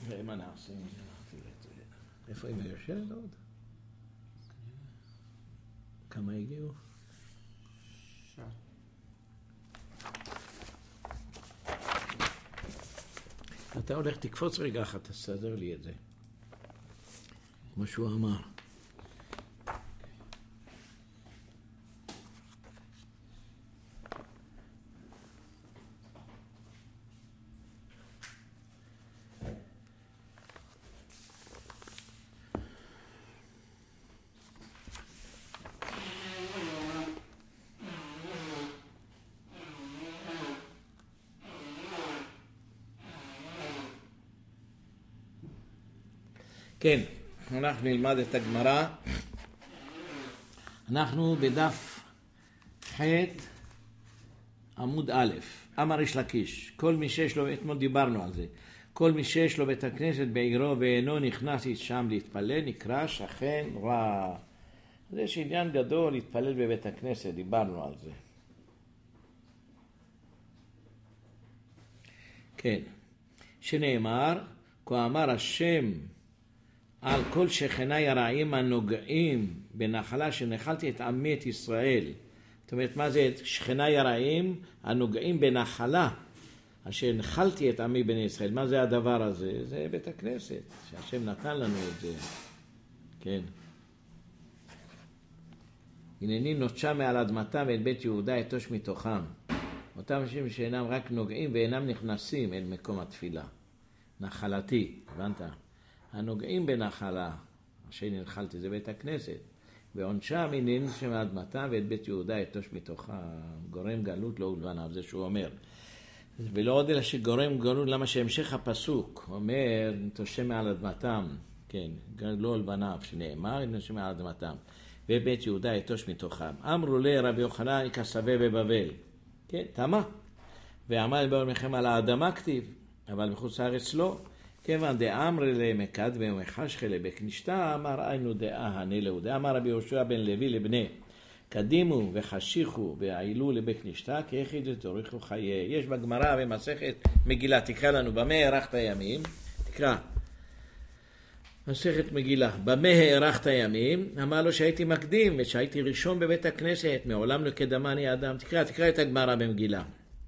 מה נעשה? איפה היא יושבת עוד? כמה הגיעו? אתה הולך תקפוץ רגע אחת, תסדר לי את זה. מה שהוא אמר. כן, אנחנו נלמד את הגמרא. אנחנו בדף ח' עמוד א', אמר יש לקיש, כל מי שיש לו, אתמול דיברנו על זה, כל מי שיש לו בית הכנסת בעירו ואינו נכנס שם להתפלל, נקרא שכן רע. אז יש עניין גדול להתפלל בבית הכנסת, דיברנו על זה. כן, שנאמר, כה אמר השם, על כל שכני הרעים הנוגעים בנחלה שנחלתי את עמי את ישראל. זאת אומרת, מה זה שכני הרעים הנוגעים בנחלה אשר נחלתי את עמי בני ישראל? מה זה הדבר הזה? זה בית הכנסת, שהשם נתן לנו את זה. כן. הנני נוטשה מעל אדמתם את בית יהודה אתוש מתוכם. אותם אנשים שאינם רק נוגעים ואינם נכנסים אל מקום התפילה. נחלתי, הבנת? הנוגעים בנחלה, אשר נחלתי, זה בית הכנסת. ועונשם הנני נוטשה מעל אדמתם ואת בית יהודה אתוש מתוכם. גורם גלות לא ולבניו, זה שהוא אומר. ולא עוד אלא שגורם גלות, למה שהמשך הפסוק אומר, נוטשה מעל אדמתם, כן, לא ולבניו, שנאמר, נוטשה מעל אדמתם. ובית יהודה אתוש מתוכם. אמרו לי רבי יוחנן כסווה בבבל. כן, תמה. ועמל בעולמכם על האדמה כתיב, אבל בחוץ הארץ לא. כיוון דאמרי למקד ומחשכה לבקנשתה, אמר היינו דעה הנלהו. דאמר רבי יהושע בן לוי לבני, קדימו וחשיכו ועילו לבקנשתה, כי יחיד תוריכו חיי. יש בגמרא במסכת מגילה, תקרא לנו, במה הארכת הימים? תקרא. מסכת מגילה, במה הארכת הימים? אמר לו שהייתי מקדים ושהייתי ראשון בבית הכנסת, מעולם לא קדמני אדם. תקרא את הגמרא במגילה.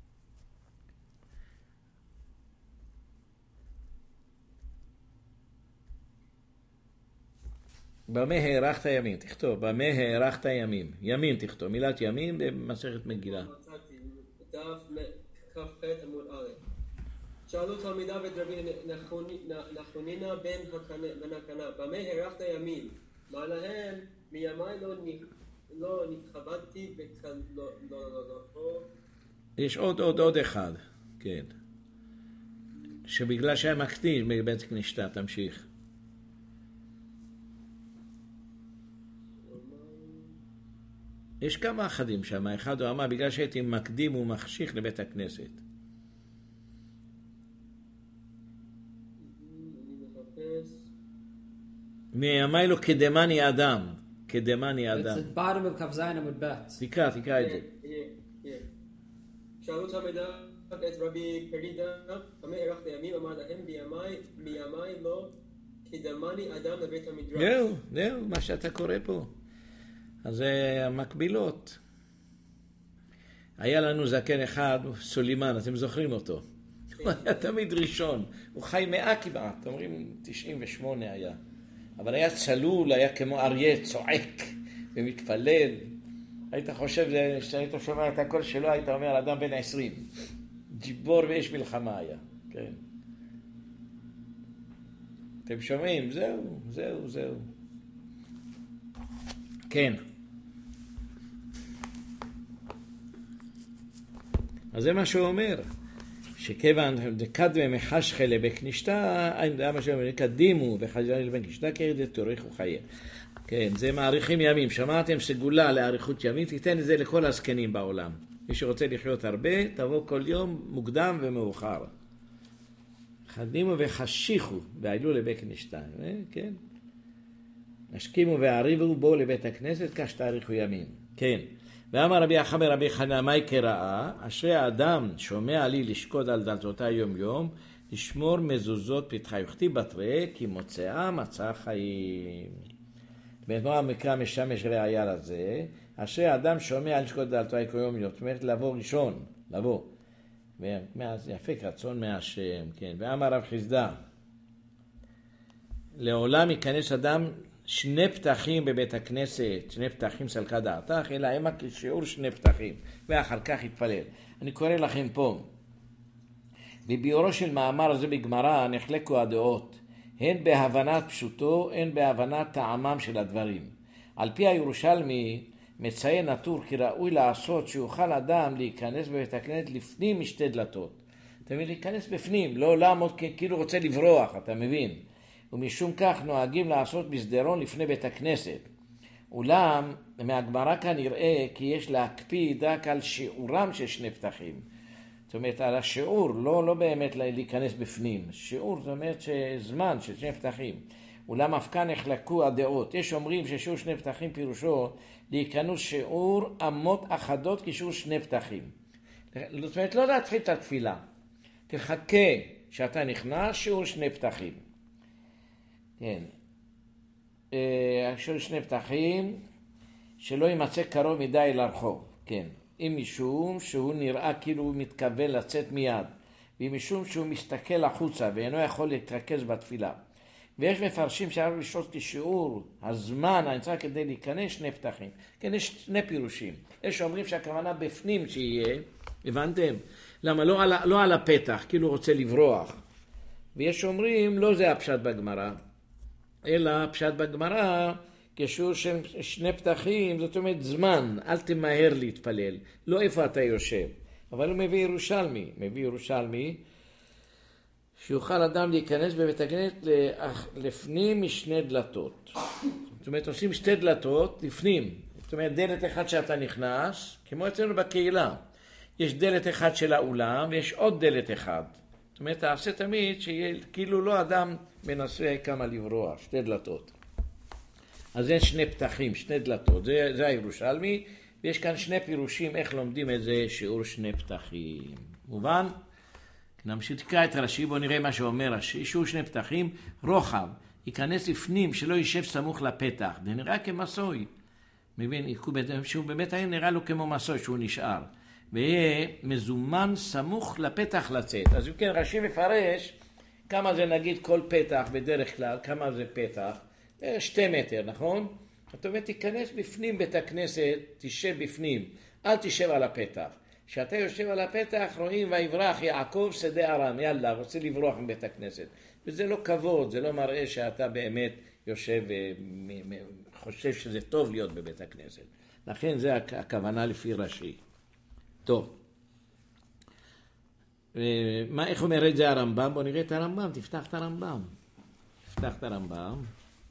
במה הארכת הימים? תכתוב, במה הארכת הימים? ימים תכתוב, מילת ימים במסכת מגילה. דף כ"ח עמוד א'. שאלו תלמידיו את רבי נחונינה בן הקנה, במה הארכת ימים? מה להם? מימיי לא נכבדתי לא. יש עוד אחד, כן. שבגלל שהיה מקטין בבית כנשתה, תמשיך. יש כמה אחדים שם, אחד הוא אמר, בגלל שהייתי מקדים ומחשיך לבית הכנסת. מימי לו קדמני אדם. קדמני אדם. It's the bottom of כ"ז עמוד ב'. תקרא את זה. שאלו תלמידיו את רבי פרידה, במה הארכת ימים? אמר להם, מימי לא קדמני אדם לבית המדרש. זהו, מה שאתה קורא פה. אז זה המקבילות. היה לנו זקן אחד, סולימן, אתם זוכרים אותו? הוא היה תמיד ראשון. הוא חי 100 כמעט, אומרים 98 היה. אבל היה צלול, היה כמו אריה, צועק ומתפלל. היית חושב, כשהיית שומע את הקול שלו, היית אומר, אדם בן 20. ג'יבור ואש מלחמה היה. כן. אתם שומעים? זהו. כן. אז זה מה שהוא אומר. שכיוון דקדמה מחשכה לבקנשתה, זה מה שהוא אומר, קדימו וחזרה לבקנשתה, כיד תוריכו חיי. כן, זה מעריכים ימים. שמעתם סגולה לאריכות ימים, תיתן את זה לכל הזקנים בעולם. מי שרוצה לחיות הרבה, תבוא כל יום מוקדם ומאוחר. קדימו וחשיכו, ועלו לבקנשתה. כן. השכימו והעריבו בו לבית הכנסת, כך שתאריכו ימים. כן. ואמר רבי יחמי רבי חנא, מהי קראה? אשרי האדם שומע לי לשקוד על דלתותי יום יום, לשמור מזוזות פתחה. וכתיב בתרי כי מוצאה מצא חיים. במה המקרא משמש ראיה לזה? אשר אדם שומע על שקות דלתו היקויומיות, זאת אומרת לבוא ראשון, לבוא. יפק רצון מהשם, כן. ואמר רב חיסדא, לעולם ייכנס אדם שני פתחים בבית הכנסת, שני פתחים סלקה דעתך, אלא המה כשיעור שני פתחים, ואחר כך יתפלל. אני קורא לכם פה, בביאורו של מאמר הזה בגמרא נחלקו הדעות, הן בהבנת פשוטו, הן בהבנת טעמם של הדברים. על פי הירושלמי מציין הטור כי ראוי לעשות שיוכל אדם להיכנס בבית הכנסת לפנים משתי דלתות. אתה מבין, להיכנס בפנים, לא לעמוד כאילו רוצה לברוח, אתה מבין? ומשום כך נוהגים לעשות בסדרון לפני בית הכנסת. אולם מהגמרא כאן נראה כי יש להקפיד רק על שיעורם של שני פתחים. זאת אומרת על השיעור, לא באמת להיכנס בפנים. שיעור זאת אומרת שזמן של שני פתחים. אולם אף כאן נחלקו הדעות. יש אומרים ששיעור שני פתחים פירושו להיכנס שיעור אמות אחדות כשיעור שני פתחים. זאת אומרת לא להתחיל את התפילה. תחכה שאתה נכנס שיעור שני פתחים. כן. שיעור שני פתחים שלא יימצא קרוב מדי לרחוב. כן. אם משום שהוא נראה כאילו הוא מתכוון לצאת מיד, ואם משום שהוא מסתכל החוצה ואינו יכול להתרכז בתפילה. ויש מפרשים שעליו לשאול כשיעור הזמן הנצרך כדי להיכנס שני פתחים. כן, יש שני פירושים. יש אומרים שהכוונה בפנים שיהיה, הבנתם? למה? לא על הפתח, כאילו רוצה לברוח. ויש אומרים, לא זה הפשט בגמרא, אלא הפשט בגמרא, כשיעור של שני פתחים, זאת אומרת זמן, אל תמהר להתפלל, לא איפה אתה יושב. אבל הוא מביא ירושלמי, שיוכל אדם להיכנס בבית הכנסת לפנים משני דלתות. זאת אומרת, עושים שתי דלתות לפנים. זאת אומרת, דלת אחד שאתה נכנס, כמו אצלנו בקהילה. יש דלת אחד של האולם, ויש עוד דלת אחד. זאת אומרת, תעשה תמיד שיהיה כאילו לא אדם מנסה כמה לברוח, שתי דלתות. אז יש שני פתחים, שני דלתות, זה הירושלמי, ויש כאן שני פירושים איך לומדים את זה שיעור שני פתחים. מובן? נמשיך תקרא את רש"י, בוא נראה מה שאומר רש"י, שיעור שני פתחים, רוחב, ייכנס לפנים שלא יישב סמוך לפתח, זה נראה כמסוי, מבין, שהוא באמת היה נראה לו כמו מסוי שהוא נשאר, ויהיה מזומן סמוך לפתח לצאת. אז כן, רש"י מפרש כמה זה נגיד כל פתח בדרך כלל, כמה זה פתח, 2 מטר, נכון? זאת אומרת, תיכנס בפנים בית הכנסת, תשב בפנים, אל תשב על הפתח. כשאתה יושב על הפתח, רואים ויברח יעקב שדה ארם, יאללה, רוצה לברוח מבית הכנסת. וזה לא כבוד, זה לא מראה שאתה באמת יושב וחושב שזה טוב להיות בבית הכנסת. לכן זה הכוונה לפי רש"י. טוב. איך אומר את זה הרמב"ם? בוא נראה את הרמב"ם, תפתח את הרמב"ם. תפתח את הרמב"ם.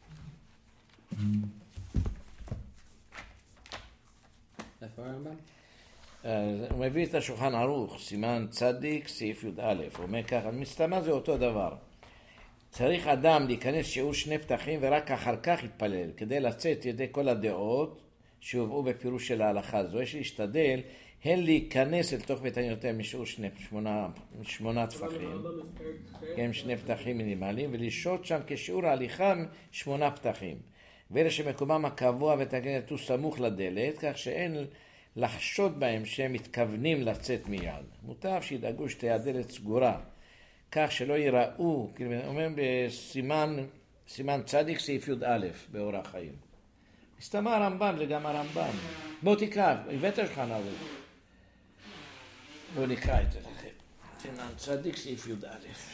איפה הרמב"ם? הוא מביא את השולחן ערוך, סימן צדיק, סעיף י"א. הוא אומר ככה, מסתמה זה אותו דבר. צריך אדם להיכנס שיעור שני פתחים ורק אחר כך יתפלל, כדי לצאת ידי כל הדעות שהובאו בפירוש של ההלכה הזו. יש להשתדל הן להיכנס אל תוך בית יותר משיעור 8 טפחים, כן, 2 פתחים מינימליים, ולשהות שם כשיעור ההליכה 8 פתחים. ואלה שמקומם הקבוע בית הכנסת הוא סמוך לדלת, כך שאין לחשוד בהם שהם מתכוונים לצאת מיד. מוטב שידאגו שתהיה הדלת סגורה, כך שלא יראו, כאילו אומרים בסימן צדיק סעיף י"א באורח חיים. מסתמה הרמב"ם, זה גם הרמב"ם. בוא תקרא, הבאת שולחן ערוך. בוא נקרא את זה לכם. סימן צדיק סעיף י"א.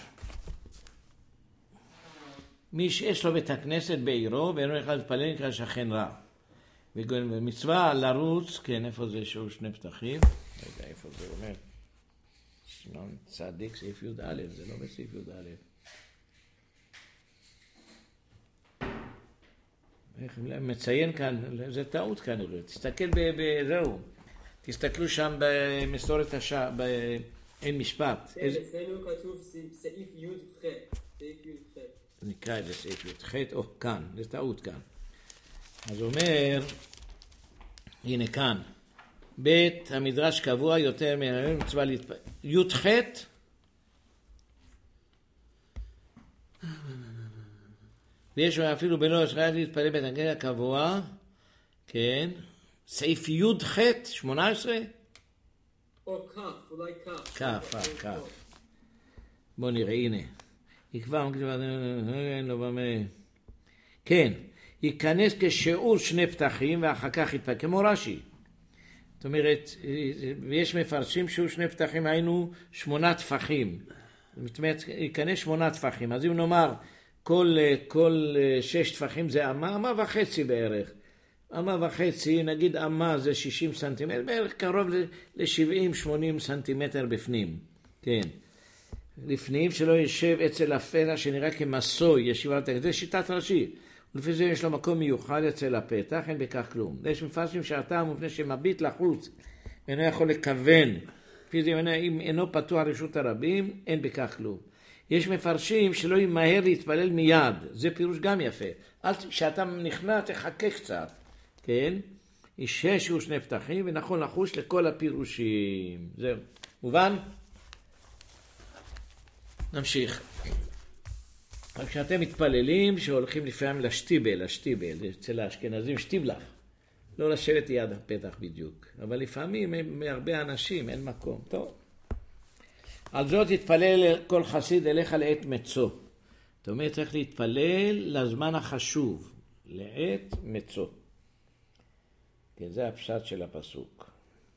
מי שיש לו בית הכנסת בעירו ואינו יכול להתפלל נקרא שכן רע. ומצווה לרוץ, כן, איפה זה שהוא 2 פתחים? לא יודע איפה זה אומר. סימן צדיק סעיף י"א, זה לא בסעיף י"א. מציין כאן, זה טעות כנראה. תסתכל בזהו. תסתכלו שם במסורת אין משפט. אצלנו כתוב סעיף י"ח. נקרא את זה סעיף י"ח, או כאן, זה טעות כאן. אז אומר, הנה כאן, בית המדרש קבוע יותר מצווה להתפלל. י"ח, ויש אפילו בלא השחית להתפלל בתנגל הקבוע, כן, סעיף י"ח 18? או כף, אולי כף. כף. בוא נראה, הנה. יקבע, כן, ייכנס כשיעור 2 פתחים ואחר כך יתפלל, כמו רש"י. זאת אומרת, ויש מפרשים שיעור 2 פתחים, היינו 8 טפחים. זאת אומרת, ייכנס 8 טפחים. אז אם נאמר, כל 6 טפחים זה אמה וחצי בערך. אמה וחצי, נגיד אמה זה 60 סנטימטר, בערך קרוב ל-70-80 סנטימטר בפנים. כן. לפנים שלא ישב אצל הפתח שנראה כמסוי, ישיבה לתקן. זה שיטת רש"י. ולפי זה יש לו מקום מיוחד אצל הפתח, אין בכך כלום. יש מפרשים שהטעם מפני שמביט לחוץ, אינו יכול לכוון. לפי זה אם אינו פתוח רשות הרבים, אין בכך כלום. יש מפרשים שלא ימהר להתפלל מיד. זה פירוש גם יפה. כשאתה נכנע תחכה קצת. כן? יש 6 או 2 פתחים, ונכון לחוש לכל הפירושים. זהו. מובן? נמשיך. רק כשאתם מתפללים שהולכים לפעמים לשטיבל, אצל האשכנזים שטיבלח. לא לשבת יד הפתח בדיוק. אבל לפעמים הם הרבה אנשים, אין מקום. טוב. על זאת יתפלל כל חסיד אליך לעת מצו. זאת אומרת, צריך להתפלל לזמן החשוב. לעת מצו. כן, זה הפשט של הפסוק.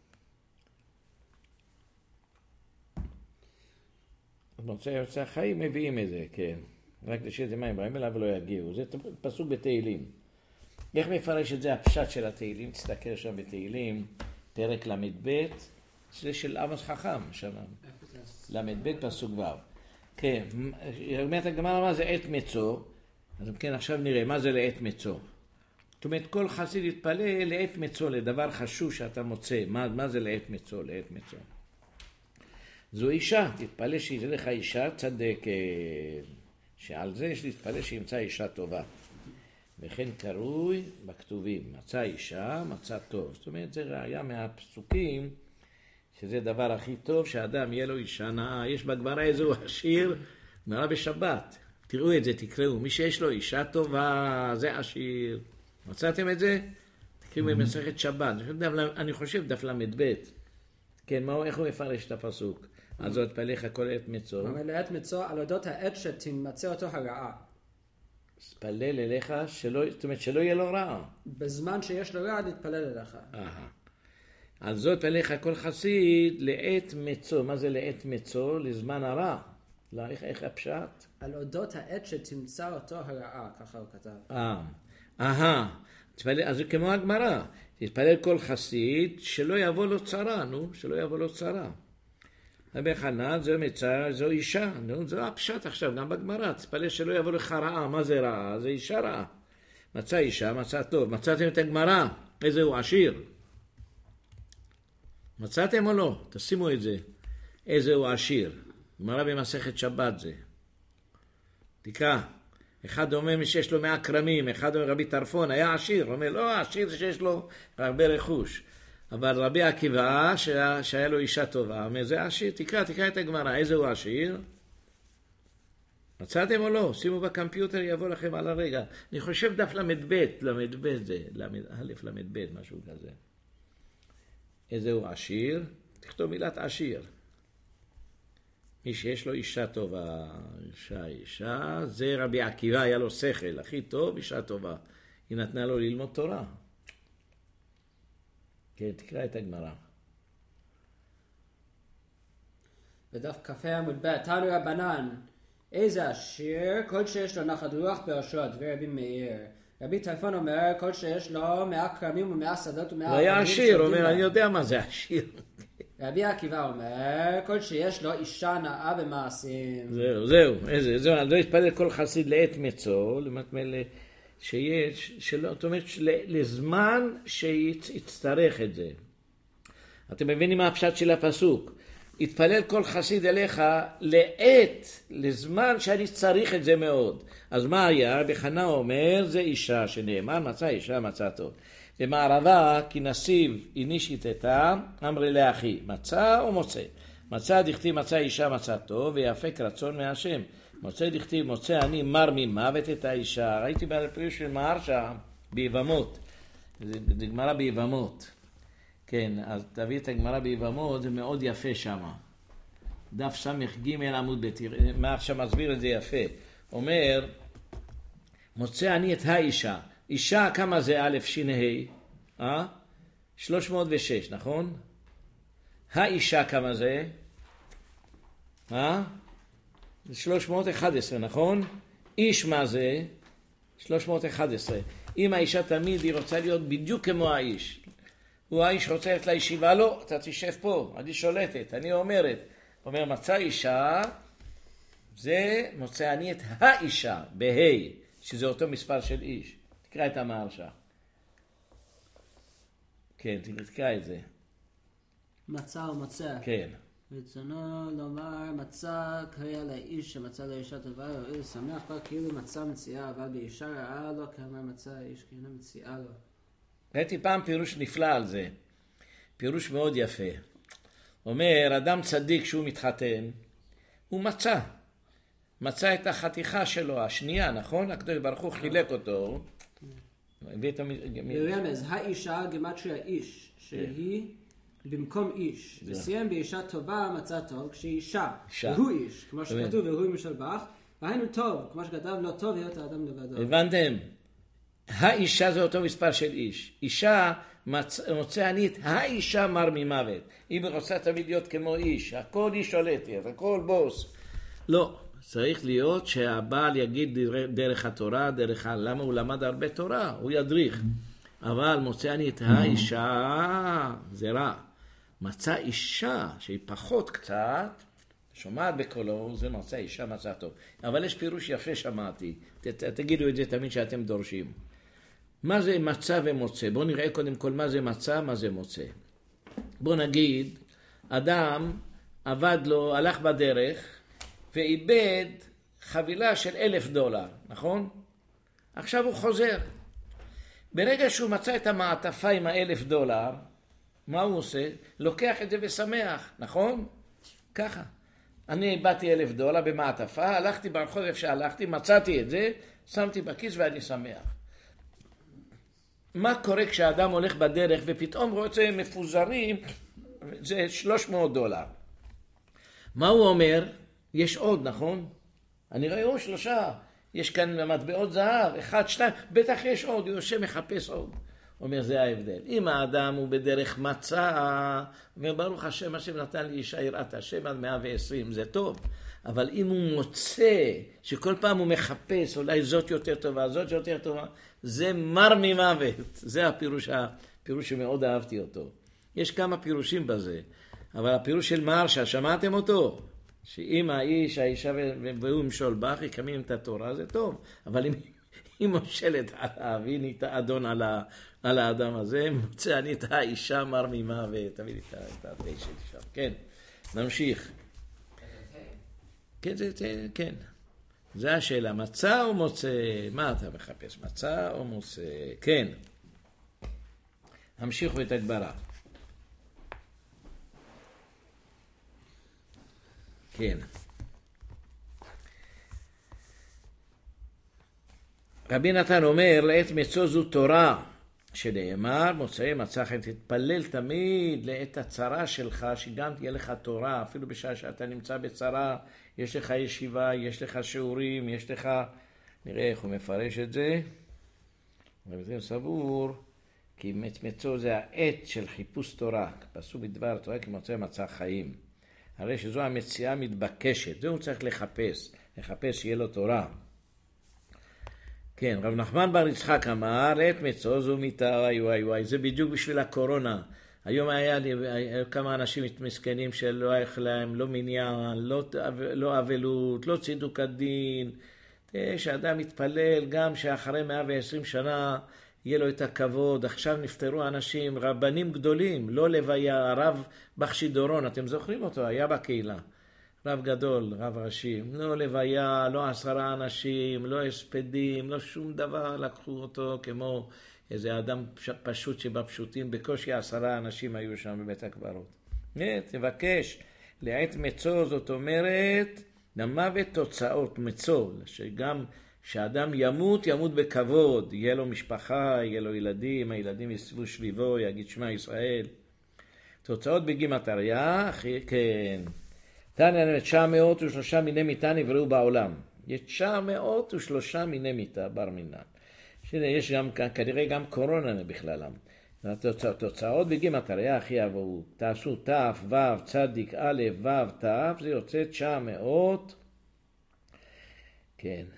מוצאי החיים מביאים את זה, כן. רק לשאת מים ברעים אליו ולא יגיעו. זה פסוק בתהילים. איך מפרש את זה הפשט של התהילים? תסתכל שם בתהילים, פרק למד זה של עמוס חכם, שם. למד פסוק ו'. כן, אומרת הגמרא מה זה עת מצו. אז כן, עכשיו נראה מה זה לעת מצו. זאת אומרת, כל חסיד יתפלל לעת מצו, לדבר חשוב שאתה מוצא. מה זה לעת מצו? לעת מצו. זו אישה, תתפלל שיצא לך אישה צדקת, שעל זה יש להתפלל שימצא אישה טובה. וכן קרוי בכתובים, מצא אישה, מצא טוב. זאת אומרת, זה ראיה מהפסוקים, שזה דבר הכי טוב, שאדם יהיה לו אישה נאה. יש בגמרא איזו השיר, נראה בשבת. תראו את זה, תקראו. מי שיש לו אישה טובה, זה השיר. מצאתם את זה? תקראו במסכת שבת. אני חושב דף למד. כן, איך הוא מפרש את הפסוק? אז זאת פליך כל עת מצו. לעת מצו על אודות העת שתמצא אותו הרעה. תפלל אליך, זאת אומרת שלא יהיה לו רע. בזמן שיש לו רע, להתפלל אליך. על זאת פליך כל חסיד לעת מצו. מה זה לעת מצו? לזמן הרע. לא, איך הפשט? על אודות העת שתמצא אותו הרעה, ככה הוא כתב. אז זה כמו הגמרא. תתפלל כל חסיד שלא יבוא לו צרה, שלא יבוא לו צרה. רבי חנן, זו מצה, זו אישה, זו הפשט עכשיו, גם בגמרא, תתפלל שלא יבוא לך רעה, מה זה רעה? זה אישה רעה. מצא אישה, מצא טוב. מצאתם את הגמרא, איזה הוא עשיר. מצאתם או לא? תשימו את זה. איזה הוא עשיר. גמרא במסכת שבת זה. תקרא. אחד אומר מי שיש לו 100 כרמים, אחד אומר רבי טרפון, היה עשיר. הוא אומר, לא, עשיר זה שיש לו הרבה רכוש. אבל רבי עקיבא, שהיה לו אישה טובה, אומר, זה עשיר, תקרא את הגמרא, איזה הוא עשיר? מצאתם או לא? שימו בקמפיוטר, יבוא לכם על הרגע. אני חושב דף למד זה, למד, משהו כזה. איזה הוא עשיר? תכתוב מילת עשיר. מי שיש לו אישה טובה, אישה, זה רבי עקיבא, היה לו שכל, הכי טוב, אישה טובה. היא נתנה לו ללמוד תורה. כן, תקרא את הגמרא. בדף כ"ה עמוד ב', תנו רבנן, איזה עשיר, כל שיש לו נחת רוח בראשו, דבר רבי מאיר. רבי טרפון אומר, כל שיש לו 100 כרמים ו100 שדות ו100 הוא היה עשיר, אומר, אני יודע מה זה עשיר. רבי עקיבא אומר, כל שיש לו אישה נאה במעשים. זהו, לא יתפלל כל חסיד לעת מצו, שיש, זאת אומרת, לזמן שיצטרך את זה. אתם מבינים מה הפשט של הפסוק? יתפלל כל חסיד אליך לעת, לזמן שאני צריך את זה מאוד. אז מה היה? רבי חנן אומר, זה אישה שנאמר, מצא אישה, מצא טוב. במערבה, כי נסיב איניש איתתה, אמרי לאחי, מצא או מוצא? מצא דכתיב מצא אישה, מצא טוב, ויפק רצון מהשם. מוצא דכתיב, מוצא אני מר ממוות את האישה. ראיתי בפירוש של מהרש"א ביבמות. זה גמרא ביבמות. כן, אז תביא את הגמרא ביבמות, זה מאוד יפה שם. דף ס"ג עמוד ב', מהרש"א מסביר את זה יפה. אומר, מוצא אני את האישה. אישה כמה זה א' ש"ה? 306, נכון? האישה כמה זה? 311, נכון? איש מה זה? 311. אם האישה תמיד היא רוצה להיות בדיוק כמו האיש. הוא האיש רוצה ללכת לישיבה, לא, אתה תשב פה, אני שולטת, אני אומרת. אומר מצא אישה, זה מוצא אני את האישה, בהי, שזה אותו מספר של איש. תקרא את המהרש"א. כן, תקרא את זה. מצא ומוצא. כן. רצונו לומר מצא קריאה לאיש שמצא לאישה טובה או שמח בה כאילו מצא מציאה, אבל באישה רעה לו כאמר מצא האיש כי אינה מציאה לו. ראיתי פעם פירוש נפלא על זה. פירוש מאוד יפה. אומר, אדם צדיק שהוא מתחתן, הוא מצא את החתיכה שלו, השנייה, נכון? הקדוש ברוך הוא חילק אותו. ברמז, האישה גימטריה איש, שהיא במקום איש. וסיים באישה טובה מצא טוב, כשהיא אישה, והוא איש, כמו שכתוב, והוא משלבח, והיינו טוב, כמו שכתב, לא טוב להיות האדם לבדו. הבנתם? האישה זה אותו מספר של איש. אישה, מוצא אני את האישה מר ממוות. אם היא רוצה תמיד להיות כמו איש, הכל היא שולטת, הכל בוס. לא, צריך להיות שהבעל יגיד דרך התורה, למה הוא למד הרבה תורה, הוא ידריך. אבל מוצא אני את האישה, זה רע. מצא אישה שהיא פחות קצת, שומעת בקולו, זה מוצא אישה מצא טוב. אבל יש פירוש יפה שמעתי, תגידו את זה תמיד שאתם דורשים. מה זה מצא ומוצא? בואו נראה קודם כל מה זה מצא, מה זה מוצא. בואו נגיד, אדם עבד לו, הלך בדרך, ואיבד חבילה של $1,000, נכון? עכשיו הוא חוזר. ברגע שהוא מצא את המעטפה עם $1,000, מה הוא עושה? לוקח את זה ושמח, נכון? ככה. אני איבדתי $1,000 במעטפה, הלכתי ברחוב איפה שהלכתי, מצאתי את זה, שמתי בכיס ואני שמח. מה קורה כשאדם הולך בדרך ופתאום רואה את זה מפוזרים, זה $300. מה הוא אומר? יש עוד, נכון? אני רואה 3, יש כאן מטבעות זהב, 1, 2, בטח יש עוד, הוא יושב מחפש עוד. אומר, זה ההבדל. אם האדם הוא בדרך מצא, אומר, ברוך השם, השם נתן לי אישה יראת השם עד 120, זה טוב. אבל אם הוא מוצא, שכל פעם הוא מחפש, אולי זאת יותר טובה, זאת יותר טובה, זה מר ממוות. זה הפירוש שמאוד אהבתי אותו. יש כמה פירושים בזה, אבל הפירוש של מהרש"א, שמעתם אותו? שאם האישה והוא משול בך, יקמים את התורה, זה טוב. אבל אם היא מושלת עליו, היא נהייתה אדון על האדם הזה, מוצא אני את האישה מר ממוות. תביא לי את התה שלי שם. כן, נמשיך. כן, כן. זה השאלה, מצא או מוצא? מה אתה מחפש? מצא או מוצא? כן. המשיכו את הגברה. כן. רבי נתן אומר, לעת מצוא זו תורה, שנאמר, מוצאי מצאכם, תתפלל תמיד לעת הצרה שלך, שגם תהיה לך תורה, אפילו בשעה שאתה נמצא בצרה, יש לך ישיבה, יש לך שיעורים, יש לך, נראה איך הוא מפרש את זה. רבי נתן סבור, כי מצוא זה העת של חיפוש תורה, פסוק בדבר תורה, כי מוצאי מצא חיים. הרי שזו המציאה מתבקשת, זה הוא צריך לחפש שיהיה לו תורה. כן, רב נחמן בר יצחק אמר, עת מצוא זו מיתה, וואי, זה בדיוק בשביל הקורונה. היום היה לי כמה אנשים מסכנים שלא היה להם, לא מניין, לא אבלות, לא צידוק הדין. שאדם מתפלל גם שאחרי 120 שנה יהיה לו את הכבוד. עכשיו נפטרו אנשים, רבנים גדולים, לא לוויה, הרב בחשי דורון, אתם זוכרים אותו, היה בקהילה. רב גדול, רב ראשי, לא לוויה, לא 10 אנשים, לא הספדים, לא שום דבר, לקחו אותו כמו איזה אדם פשוט שבפשוטים, בקושי 10 אנשים היו שם בבית הקברות. תבקש, לעת מצוא זאת אומרת, למוות תוצאות מצול, שגם שאדם ימות, ימות בכבוד, יהיה לו משפחה, יהיה לו ילדים, הילדים יסבו שביבו, יגיד שמע ישראל. תוצאות בגימטריה, כן. תניא 903 מיני מיתה נבראו בעולם. יש 903 מיני מיתה בר מינן. יש גם, כנראה גם קורונה בכללם. התוצאות בגימטריה הכי יבואו. תעשו תף, וו, צדיק, א', וו, תף, זה יוצא 900. כן,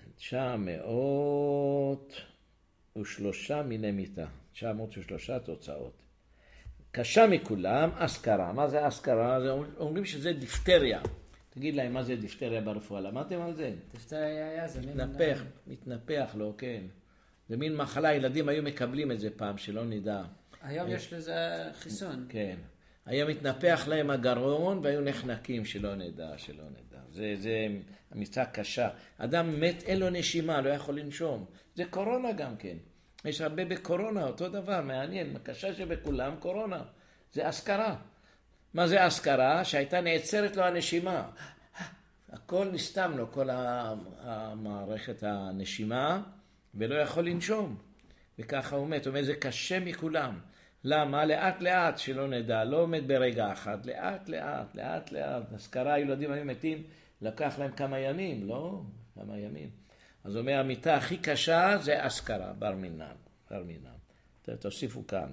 903 מיני מיתה. 903 תוצאות. קשה מכולם, אסקרה. מה זה אסקרה? אומרים שזה דיפטריה. תגיד להם מה זה דיפטריה ברפואה. למדתם על זה? דיפטריה היה זה מין... מתנפח לו, כן. זה מין מחלה, ילדים היו מקבלים את זה פעם, שלא נדע. היום יש לזה חיסון. כן. היה מתנפח להם הגרון, והיו נחנקים, שלא נדע. זה אמיצה קשה. אדם מת, אין לו נשימה, לא יכול לנשום. זה קורונה גם כן. יש הרבה בקורונה, אותו דבר, מעניין. הקשה שבכולם קורונה. זה אסקרה. מה זה אסקרה? שהייתה נעצרת לו הנשימה. הכל נסתם לו, כל המערכת הנשימה, ולא יכול לנשום. וככה הוא מת. הוא אומר, זה קשה מכולם. למה? לאט לאט, שלא נדע. לא עומד ברגע אחד. לאט לאט. אסקרה, ילדים היו מתים, לקח להם כמה ימים, לא? כמה ימים. אז אומר, המיטה הכי קשה זה אסקרה, בר מינן. תוסיפו כאן.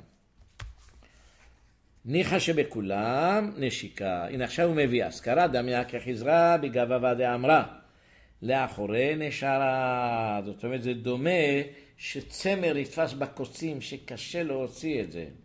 ניחא שבכולם נשיקה. הנה עכשיו הוא מביא אסקרה, דמיה כחזרה בגבבה דאמרה. לאחורי נשארה. זאת אומרת, זה דומה שצמר יתפס בקוצים, שקשה להוציא את זה.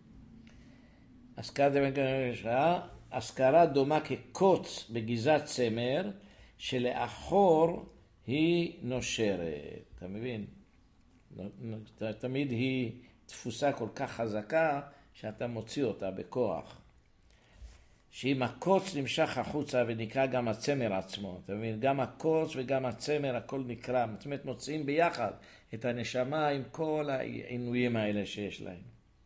אסקרה דומה כקוץ בגזת צמר, שלאחור היא נושרת. אתה מבין? תמיד היא תפוסה כל כך חזקה, שאתה מוציא אותה בכוח. שאם הקוץ נמשך החוצה ונקרא גם הצמר עצמו, אתה מבין? גם הקוץ וגם הצמר, הכל נקרא. זאת אומרת, מוצאים ביחד את הנשמה עם כל העינויים האלה שיש להם.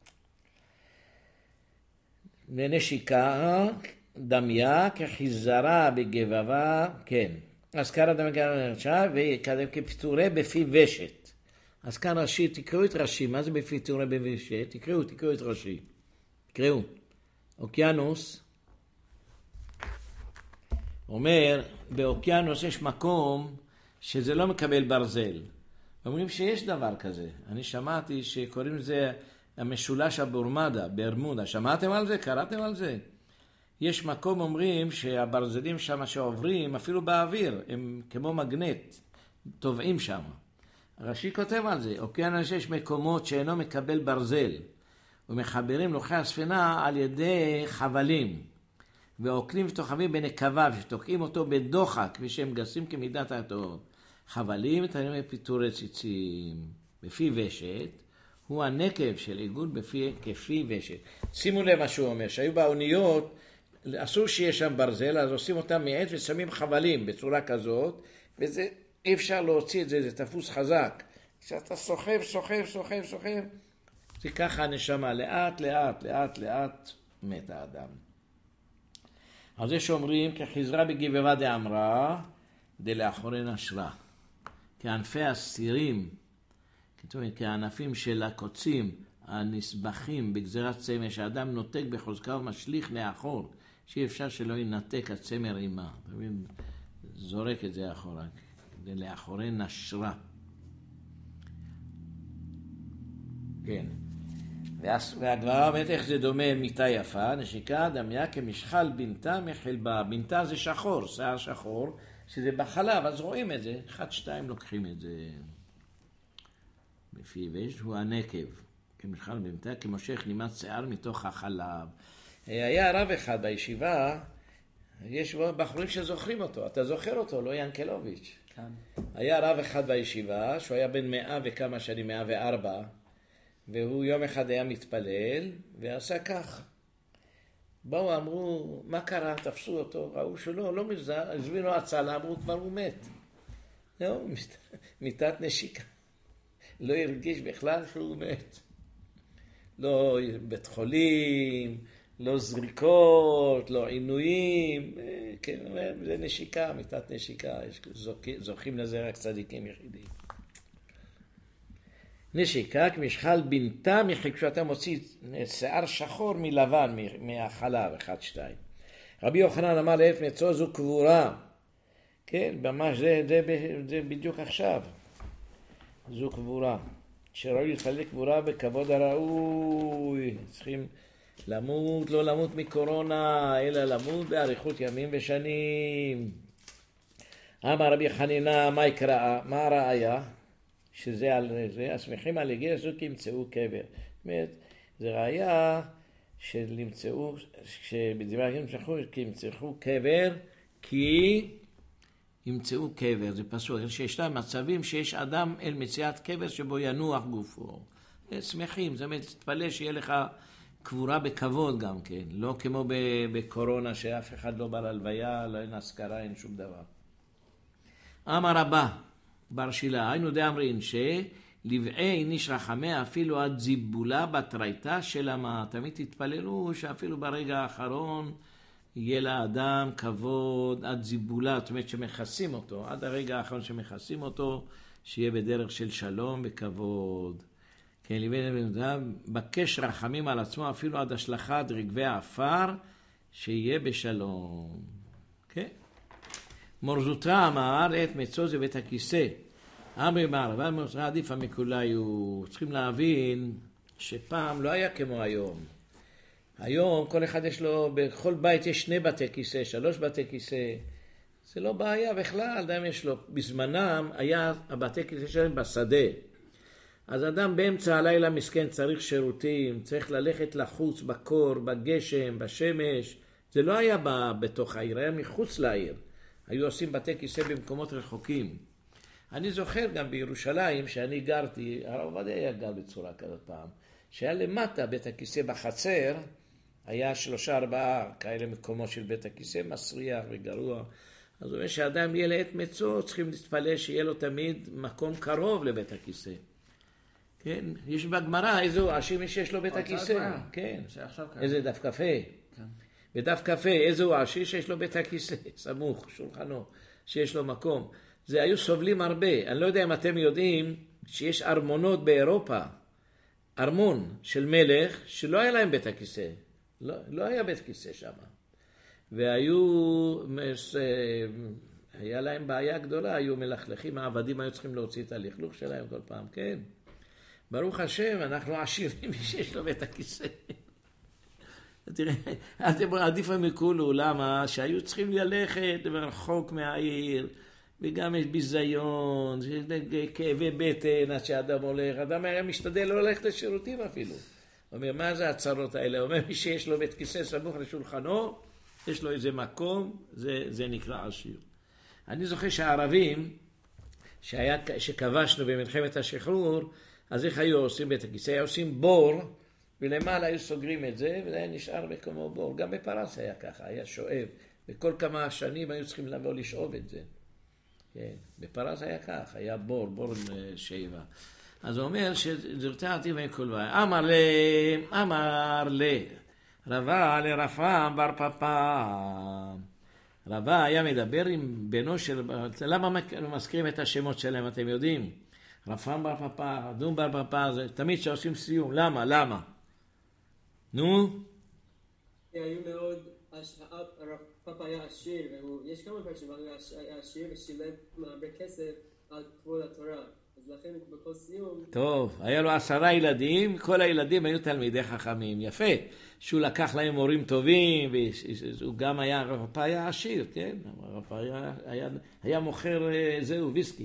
ונשיקה, דמיה, כחיזרה בגבבה, כן. אז כאן דמיה כחיזרה, וכפיטורי בפי ושת. אז כאן רש"י, תקראו את רש"י, מה זה בפיטורי בוושת? תקראו את רש"י. תקראו. אוקיינוס, אומר, באוקיינוס יש מקום שזה לא מקבל ברזל. אומרים שיש דבר כזה. אני שמעתי שקוראים לזה המשולש ברמודה. שמעתם על זה? קראתם על זה? יש מקום, אומרים, שהברזלים שם שעוברים, אפילו באוויר, הם כמו מגנט, טובעים שם. רש"י כותב על זה, אוקיינוס יש מקומות שאינו מקבל ברזל, ומחברים לוחי הספינה על ידי חבלים, ועוקלים ותוחבים בנקביו, שתוקעים אותו בדוחק, ושהם גסים כמידת הטוב. חבלים תנאים פיטורי ציצים, בפי ושת, הוא הנקב של עיגול כפי ושת. שימו לב מה שהוא אומר, שהיו באוניות, אסור שיש שם ברזל, אז עושים אותם מעץ ושמים חבלים בצורה כזאת, וזה אי אפשר להוציא את זה, זה תפוס חזק. כשאתה סוחב, זה ככה הנשמה, לאט מת האדם. אז יש אומרים, כחזרה בגבבה דאמרה, דלאחורי נשרה. כענפי הסירים, כענפים של הקוצים, הנסבכים בגזירת צמר, שהאדם נותק בחוזקה ומשליך לאחור, שאי אפשר שלא ינתק הצמר עימה. זורק את זה אחורה, דלאחורי נשרה. כן. והגמרא אומרת איך זה דומה מיטה יפה, נשיקה דמיה כמשחל בנתה מחלבה. בנתה זה שחור, שיער שחור, שזה בחלב, אז רואים את זה. 1-2 לוקחים את זה. בפי ושת הוא הנקב, כמשחל בנתה, כמושך נימת שיער מתוך החלב. היה רב אחד בישיבה, יש בחורים שזוכרים אותו, אתה זוכר אותו, לא ינקלוביץ'. כן. היה רב אחד בישיבה, שהוא היה בן 100 וכמה שנים, 104, והוא יום אחד היה מתפלל, ועשה כך. באו, אמרו, מה קרה? תפסו אותו, ראו שלא, לא מזהה, הזמינו הצלה, אמרו, כבר הוא מת. לא, מיטת נשיקה. לא הרגיש בכלל שהוא מת. לא בית חולים, לא זריקות, לא עינויים, כן, זה נשיקה, מיטת נשיקה, זוכים לזה רק צדיקים יחידים. נשיקה כמשחל בינתה כשאתה מוציא שיער שחור מלבן, מהחלב, 1-2. רבי יוחנן אמר לעת מצוא זו קבורה, כן, ממש זה בדיוק עכשיו, זו קבורה, שראוי להתפלל קבורה בכבוד הראוי, צריכים למות, לא למות מקורונה, אלא למות באריכות ימים ושנים. אמר רבי חנינא, מה יקרא, מה הראיה? שזה על זה, השמחים על הגיע הזו כי ימצאו קבר. זאת אומרת, זה ראיה שנמצאו, שבדברי כי ימצאו קבר, כי ימצאו קבר. זה פסוק, שיש להם מצבים שיש אדם אל מציאת קבר שבו ינוח גופו. שמחים, זאת אומרת, תתפלא שיהיה לך קבורה בכבוד גם כן, לא כמו בקורונה שאף אחד לא בא להלוויה, לא אין אזכרה, אין שום דבר. אמר רבא בר שילה, היינו דאמרין שלבעי ניש רחמי אפילו עד זיבולה בתרייתה שלמה. תמיד תתפללו שאפילו ברגע האחרון יהיה לאדם כבוד עד זיבולה, זאת אומרת שמכסים אותו, עד הרגע האחרון שמכסים אותו, שיהיה בדרך של שלום וכבוד. כן, בקש רחמים על עצמו אפילו עד השלכת רגבי האפר, שיהיה בשלום. כן. מורזוטרה אמר, עת מצוא זה בית הכיסא. אמרי אמר, אבל מורזוטרה עדיפה מכוליו. צריכים להבין שפעם לא היה כמו היום. היום כל אחד יש לו, בכל בית יש 2 בתי כיסא, 3 בתי כיסא. זה לא בעיה בכלל, אדם יש לו. בזמנם היה הבתי כיסא שלהם בשדה. אז אדם באמצע הלילה מסכן צריך שירותים, צריך ללכת לחוץ בקור, בגשם, בשמש. זה לא היה בתוך העיר, היה מחוץ לעיר. היו עושים בתי כיסא במקומות רחוקים. אני זוכר גם בירושלים שאני גרתי, הרב עובדיה היה גר בצורה כזאת פעם, שהיה למטה בית הכיסא בחצר, היה 3-4 כאלה מקומות של בית הכיסא, מסריח וגרוע. אז הוא אומר שאדם יהיה לעת מצוא, צריכים להתפלל שיהיה לו תמיד מקום קרוב לבית הכיסא. כן, יש בגמרא איזו עשיר מי שיש לו בית הכיסא. כן, איזה דף קפה. כן. בדף קפה, איזו עשיר שיש לו בית הכיסא, סמוך, שולחנו, שיש לו מקום. זה היו סובלים הרבה. אני לא יודע אם אתם יודעים שיש ארמונות באירופה, ארמון של מלך שלא היה להם בית הכיסא. לא היה בית כיסא שם. היה להם בעיה גדולה, היו מלכלכים, העבדים היו צריכים להוציא את הלכלוך שלהם כל פעם, כן. ברוך השם, אנחנו עשירים שיש לו בית הכיסא. תראה, אתם עדיפה מכולו, למה? שהיו צריכים ללכת רחוק מהעיר, וגם יש ביזיון, כאבי בטן, עד שאדם הולך, אדם היה משתדל לא ללכת לשירותים אפילו. הוא אומר, מה זה הצרות האלה? הוא אומר, מי שיש לו בית כיסא סמוך לשולחנו, יש לו איזה מקום, זה נקרא עשיר. אני זוכר שהערבים, שכבשנו במלחמת השחרור, אז איך היו עושים בית הכיסא? היו עושים בור, ולמעלה היו סוגרים את זה, וזה היה נשאר כמו בור. גם בפרס היה ככה, היה שואב. וכל כמה שנים היו צריכים לבוא לשאוב את זה. כן, בפרס היה כך, היה בור שיבה. אז הוא אומר שזה רוצה עתיב עם כל בעיה. אמר רבה לרפם בר פפא. רבה היה מדבר עם בנו של... למה מזכירים את השמות שלהם, אתם יודעים? רפם בר פפא, אדום בר פפא, זה תמיד שעושים סיום. למה? נו? היו מאוד, פפא היה עשיר, יש כמה פרשים, הוא היה עשיר ושילם הרבה כסף על כבוד התורה. אז לכן בכל סיום... טוב, היה לו 10 ילדים, כל הילדים היו תלמידי חכמים. יפה, שהוא לקח להם מורים טובים, והוא גם היה, רפא היה עשיר, כן? רפא היה מוכר זהו, ויסקי.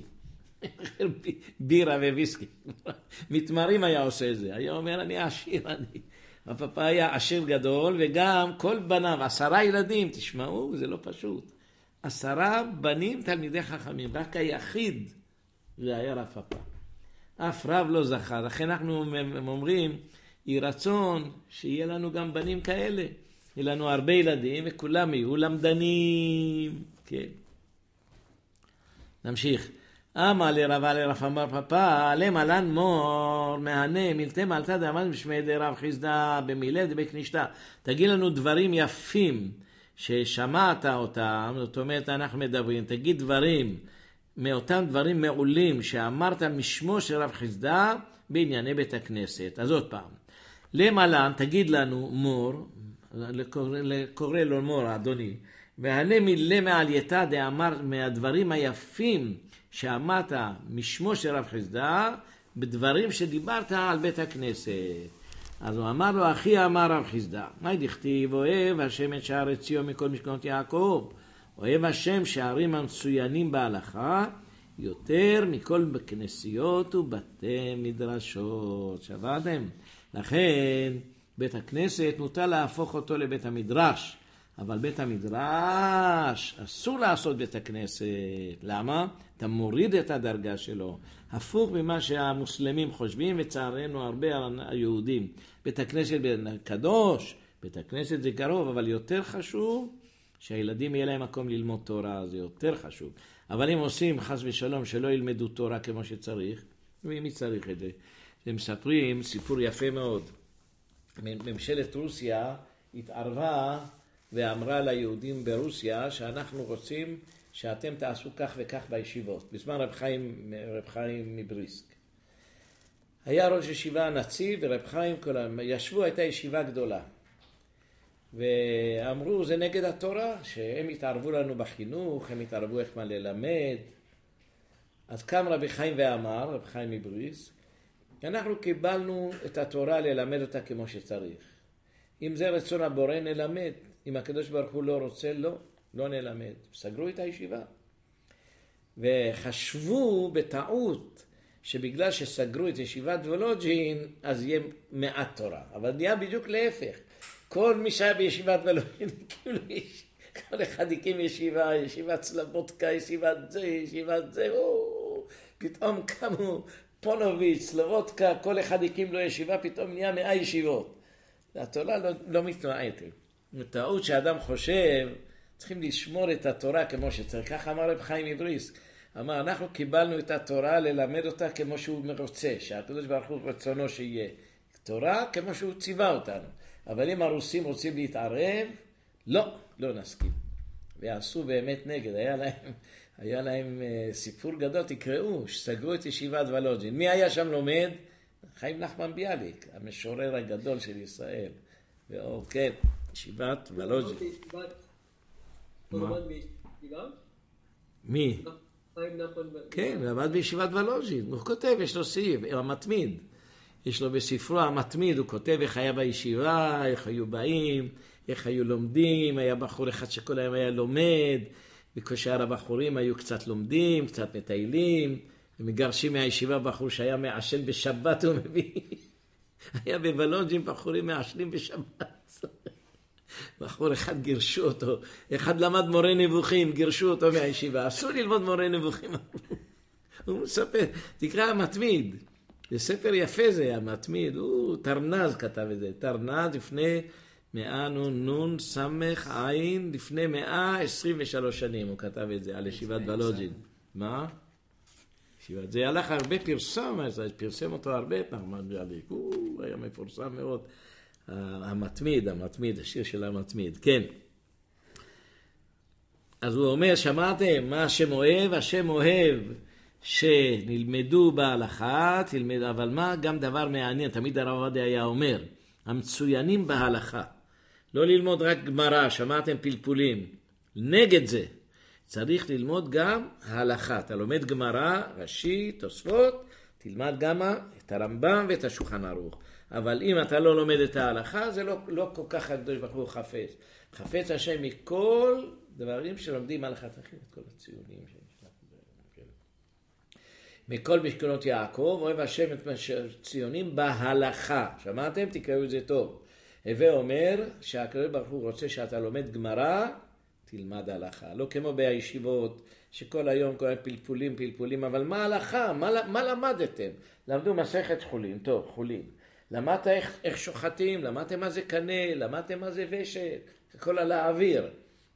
בירה וויסקי. מתמרים היה עושה את זה. היה אומר, אני עשיר, הפפא היה עשיר גדול, וגם כל בניו, 10 ילדים, תשמעו, זה לא פשוט. 10 בנים תלמידי חכמים, רק היחיד זה היה רב פפא. אף רב לא זכה. לכן אנחנו אומרים, יהי רצון שיהיה לנו גם בנים כאלה. יהיה לנו הרבה ילדים וכולם יהיו למדנים. כן. נמשיך. אמר לרבה לרב אמר פפא, למה לן מור, מהנה, מילתה מלתה דאמן בשמי דרב חיסדא, במילה דבקנישתא. תגיד לנו דברים יפים ששמעת אותם, זאת אומרת אנחנו מדברים, תגיד דברים, מאותם דברים מעולים שאמרת משמו של רב חיסדא בענייני בית הכנסת. אז עוד פעם, למה לן, תגיד לנו מור, קורא לו מור אדוני, והנה מילה מעלייתא דאמר מהדברים היפים שאמרת משמו של רב חיסדא בדברים שדיברת על בית הכנסת. אז הוא אמר לו, אחי אמר רב חיסדא, מה דכתיב אוהב השם את שערי ציון מכל משכנות יעקב, אוהב השם שערים המצוינים בהלכה יותר מכל בכנסיות ובתי מדרשות. שמעתם? לכן בית הכנסת מותר להפוך אותו לבית המדרש, אבל בית המדרש אסור לעשות בית הכנסת. למה? אתה מוריד את הדרגה שלו, הפוך ממה שהמוסלמים חושבים, וצערנו הרבה על היהודים. בית הכנסת קדוש, בית הכנסת זה קרוב, אבל יותר חשוב שהילדים יהיה להם מקום ללמוד תורה, זה יותר חשוב. אבל אם עושים חס ושלום שלא ילמדו תורה כמו שצריך, מי צריך את זה? הם מספרים סיפור יפה מאוד. ממשלת רוסיה התערבה ואמרה ליהודים ברוסיה שאנחנו רוצים שאתם תעשו כך וכך בישיבות. בזמן רב חיים מבריסק. היה ראש ישיבה נציב ורב חיים כולם ישבו, הייתה ישיבה גדולה. ואמרו זה נגד התורה, שהם התערבו לנו בחינוך, הם התערבו איך מה ללמד. אז קם רבי חיים ואמר, רב חיים מבריסק, אנחנו קיבלנו את התורה ללמד אותה כמו שצריך. אם זה רצון הבורא נלמד, אם הקדוש ברוך הוא לא רוצה, לא נלמד. סגרו את הישיבה. וחשבו בטעות שבגלל שסגרו את ישיבת וולוג'ין, אז יהיה מעט תורה. אבל נהיה בדיוק להפך. כל מי שהיה בישיבת וולוג'ין, כל אחד הקים ישיבה, ישיבת צלבודקה, ישיבת זה, פתאום קמו פונוביץ', סלובודקה, כל אחד הקים לו ישיבה, פתאום נהיה 100 ישיבות. התורה לא מתנועטת. טעות שאדם חושב, צריכים לשמור את התורה כמו שצריך. כך אמר רב חיים מבריסק. אמר, אנחנו קיבלנו את התורה ללמד אותה כמו שהוא רוצה, שהקדוש ברוך הוא רצונו שיהיה. תורה כמו שהוא ציווה אותנו. אבל אם הרוסים רוצים להתערב, לא נסכים. ועשו באמת נגד. היה להם סיפור גדול, תקראו, שסגרו את ישיבת וולוג'ין. מי היה שם לומד? חיים נחמן ביאליק, המשורר הגדול של ישראל. כן, ישיבת וולוג'ין. מי? כן, למד בישיבת וולוג'ין. הוא כותב, יש לו סעיף, המתמיד. יש לו בספרו המתמיד, הוא כותב איך היה בישיבה, איך היו באים, איך היו לומדים. היה בחור אחד שכל היום היה לומד, וכשאר הבחורים היו קצת לומדים, קצת מטיילים, ומגרשים מהישיבה בחור שהיה מעשן בשבת, הוא מביא. היה בוולוג'ין בחורים מעשנים בשבת. בחור אחד גירשו אותו, אחד למד מורה נבוכים, גירשו אותו מהישיבה, אסור ללמוד מורה נבוכים. הוא מספר, תקרא המתמיד, זה ספר יפה זה המתמיד, הוא תרנז כתב את זה, תרנז לפני 100 נון סמך עין, לפני 123 שנים הוא כתב את זה על ישיבת וולוג'ין. מה? זה הלך הרבה פרסם אותו הרבה, נחמן ביאליק, הוא היה מפורסם מאוד. המתמיד, השיר של המתמיד, כן. אז הוא אומר, שמעתם מה השם אוהב? השם אוהב שנלמדו בהלכה, תלמד, אבל מה גם דבר מעניין, תמיד הרב עובדיה היה אומר, המצוינים בהלכה, לא ללמוד רק גמרא, שמעתם פלפולים, נגד זה, צריך ללמוד גם ההלכה, אתה לומד גמרא, רש"י, תוספות, תלמד גם את הרמב"ם ואת השולחן ערוך. אבל אם אתה לא לומד את ההלכה, זה לא כל כך הקדוש ברוך הוא חפץ. חפץ השם מכל דברים שלומדים הלכה, תכין את כל הציונים. מכל משכנות יעקב, אוהב השם את הציונים בהלכה. שמעתם? תקראו את זה טוב. הווה אומר שהקדוש ברוך הוא רוצה שאתה לומד גמרא, תלמד הלכה. לא כמו בישיבות, שכל היום כל פלפולים, אבל מה הלכה? מה למדתם? למדו מסכת חולין, טוב, חולין. למדת איך שוחטים, למדתם מה זה קנה, למדתם מה זה ושת, הכל על האוויר.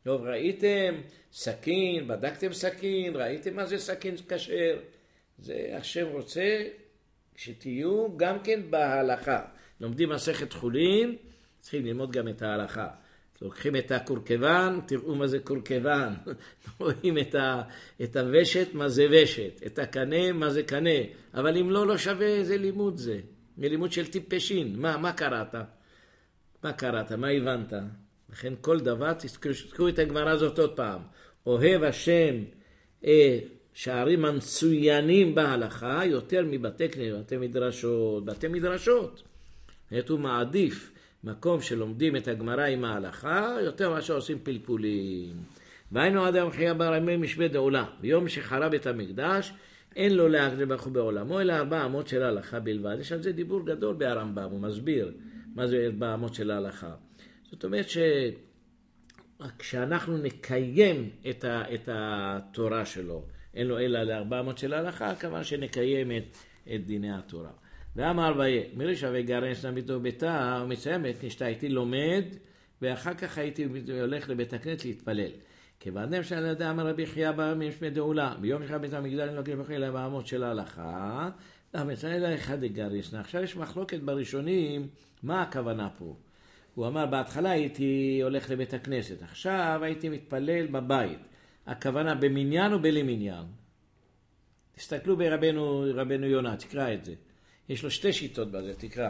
טוב, ראיתם סכין, בדקתם סכין, ראיתם מה זה סכין כשר. זה השם רוצה שתהיו גם כן בהלכה. לומדים מסכת חולין, צריכים ללמוד גם את ההלכה. לוקחים את הקורקבן, תראו מה זה קורקבן. רואים את הוושת, מה זה ושת. את הקנה, מה זה קנה. אבל אם לא, לא שווה איזה לימוד זה. לימוד של טיפשין. מה קראת? מה קראת? מה הבנת? לכן כל דבר, תזכרו את הגמרא הזאת עוד פעם. אוהב השם שערים המצוינים בהלכה יותר מבתי כנסת, בתי מדרשות. בתי מדרשות. הוא מעדיף מקום שלומדים את הגמרא עם ההלכה, יותר מה שעושים פלפולים. והיינו עד היום חיה ברמי משווה דעולה. ביום שחרב בית המקדש, אין לו להקדש ברוך הוא בעולמו, אלא 4 אמות של ההלכה בלבד. יש על זה דיבור גדול ברמב"ם, הוא מסביר מה זה 4 אמות של ההלכה. זאת אומרת שכשאנחנו נקיים את התורה שלו, אין לו אלא 4 אמות של ההלכה, כמובן שנקיים את דיני התורה. ואמר ביה, מרישה וגרנס נמיתו ביתה, הוא מציין את נשתה, הייתי לומד, ואחר כך הייתי הולך לבית הכנסת להתפלל. כבאדם שעל ידי אמר רבי חייא במשמי דעולה, ביום שחרב בית המקדש אני לוקח בכלל 4 אמות של ההלכה, המציין אלא אחד גרנס. עכשיו יש מחלוקת בראשונים, מה הכוונה פה? הוא אמר, בהתחלה הייתי הולך לבית הכנסת, עכשיו הייתי מתפלל בבית. הכוונה במניין או בלמניין? תסתכלו ברבנו יונה, תקרא את זה. יש לו 2 שיטות בזה, תקרא.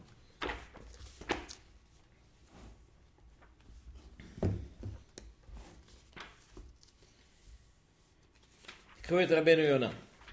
תקראו את רבנו יונה.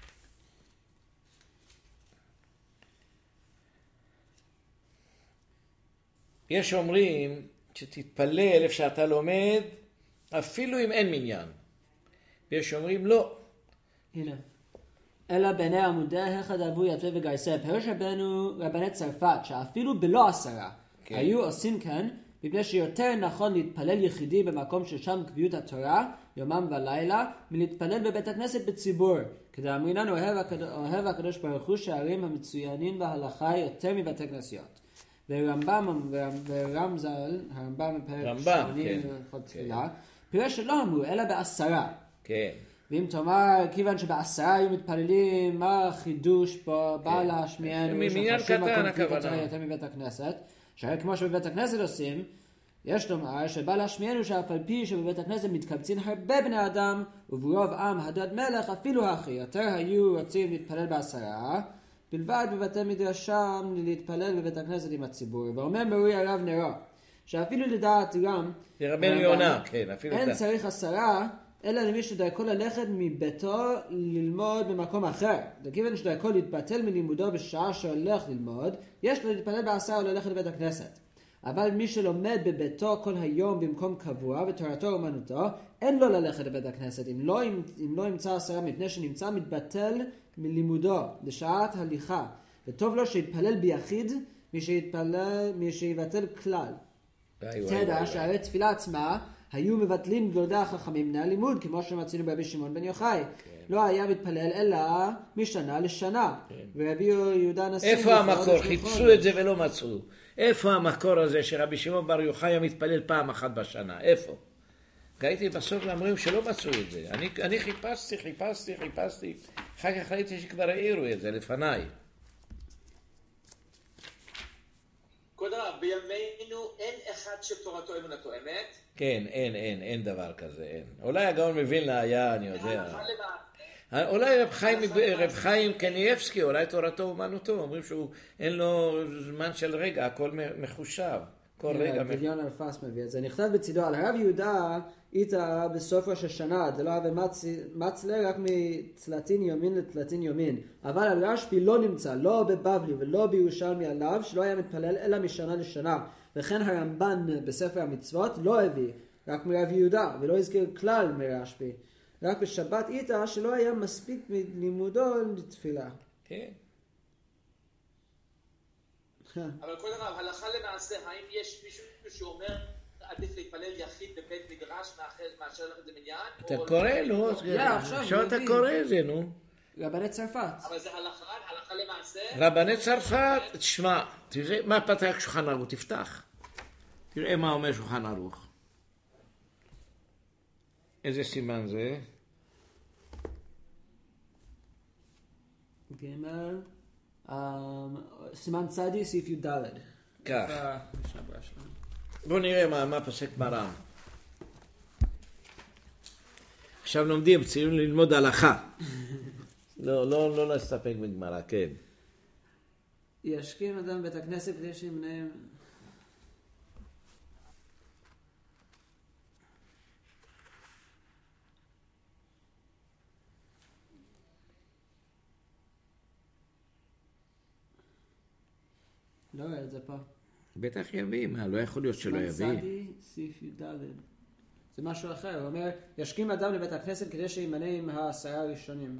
יש אומרים שתתפלל איפה שאתה לומד, אפילו אם אין מניין. ויש אומרים לא. הנה. אלא בני עמודי אחד אבו יתווה וגייסה. פירוש רבני צרפת, שאפילו בלא 10, כן. היו עושים כאן, מפני שיותר נכון להתפלל יחידי במקום ששם קביעות התורה, יומם ולילה, מלהתפלל בבית הכנסת בציבור. כדי אמרינן אוהב הקדוש ברוך הוא שערים המצוינים בהלכה יותר מבתי כנסיות. ורמב"ם ורמזל, הרמב"ם בפרק 80 הלכות תפילה, פירוש שלא אמרו, אלא ב10. כן. ואם תאמר, כיוון שב10 היו מתפללים, מה החידוש פה, בא להשמיענו, מניין קטן הכוונה. יותר מבית הכנסת, שהרי כמו שבבית הכנסת עושים, יש לומר שבא להשמיענו שאף על פי שבבית הכנסת מתקבצים הרבה בני אדם, וברוב עם הדוד מלך אפילו הכי, יותר היו רוצים להתפלל ב10, בלבד בבתי מדרשם להתפלל בבית הכנסת עם הציבור. ואומר מורי הרב נרו, שאפילו לדעת רם, רבנו יונה, כן, אפילו אין צריך 10, אלא למי שדרכו ללכת מביתו ללמוד במקום אחר. וכיוון שדרכו להתבטל מלימודו בשעה שהולך ללמוד, יש לו להתפלל ב10 או ללכת לבית הכנסת. אבל מי שלומד בביתו כל היום במקום קבוע, ותורתו אומנותו, אין לו ללכת לבית הכנסת, אם לא ימצא 10, מפני שנמצא מתבטל מלימודו בשעת הליכה. וטוב לו שיתפלל ביחיד, מי שיבטל כלל. תדע שהרי תפילה עצמה, היו מבטלים גדולי החכמים בני הלימוד, כמו שמצינו ברבי שמעון בן יוחאי. לא היה מתפלל אלא משנה לשנה. ורבי יהודה הנשיא... איפה המקור? חיפשו את זה ולא מצאו. איפה המקור הזה שרבי שמעון בר יוחאי מתפלל פעם אחת בשנה? איפה? ראיתי בסוף אומרים שלא מצאו את זה. אני חיפשתי. אחר כך ראיתי שכבר העירו את זה לפניי. כבוד הרב, בימינו אין אחד שתורתו אמונתו אמת? כן, אין דבר כזה, אין. אולי הגאון מווילנה היה, אני יודע. אולי רב חיים קניאבסקי, אולי תורתו אומנותו, אומרים שהוא אין לו זמן של רגע, הכל מחושב. כל רגע. גיליון אלפס מביא את זה. נכתב בצידו על הרב יהודה איתה בסוף ראש השנה, זה לא היה מצלה רק מצלטין יומין לצלטין יומין. אבל על רשב"י לא נמצא, לא בבבלי ולא בירושלמי עליו, שלא היה מתפלל אלא משנה לשנה. וכן הרמב"ן בספר המצוות לא הביא, רק מרב יהודה, ולא הזכיר כלל מרשב"י. רק בשבת איתה שלא היה מספיק מלימודו לתפילה. כן. אבל כל דבר, הלכה למעשה, האם יש מישהו שאומר עדיף להתפלל יחיד בבית מדרש מאשר ללכת למניין? אתה קורא, נו. עכשיו אתה קורא את זה, נו. רבני צרפת. אבל זה הלכה למעשה? רבני צרפת, תשמע, תראה מה פתח שולחן ערוך, תפתח. תראה מה אומר שולחן ערוך. איזה סימן זה? גמל, סימן צדי, סעיף י"ד. כך. בואו נראה מה פוסק מרן. עכשיו לומדים, צריכים ללמוד הלכה. לא להסתפק בגמרא, כן. ישכים אדם בית הכנסת כדי שימנעים... לא רואה את זה פה. בטח יביא, מה? לא יכול להיות שלא יביא. צדי, סעיף י"ד. זה משהו אחר, הוא אומר, ישכים אדם לבית הכנסת כדי שימנה עם 10 הראשונים.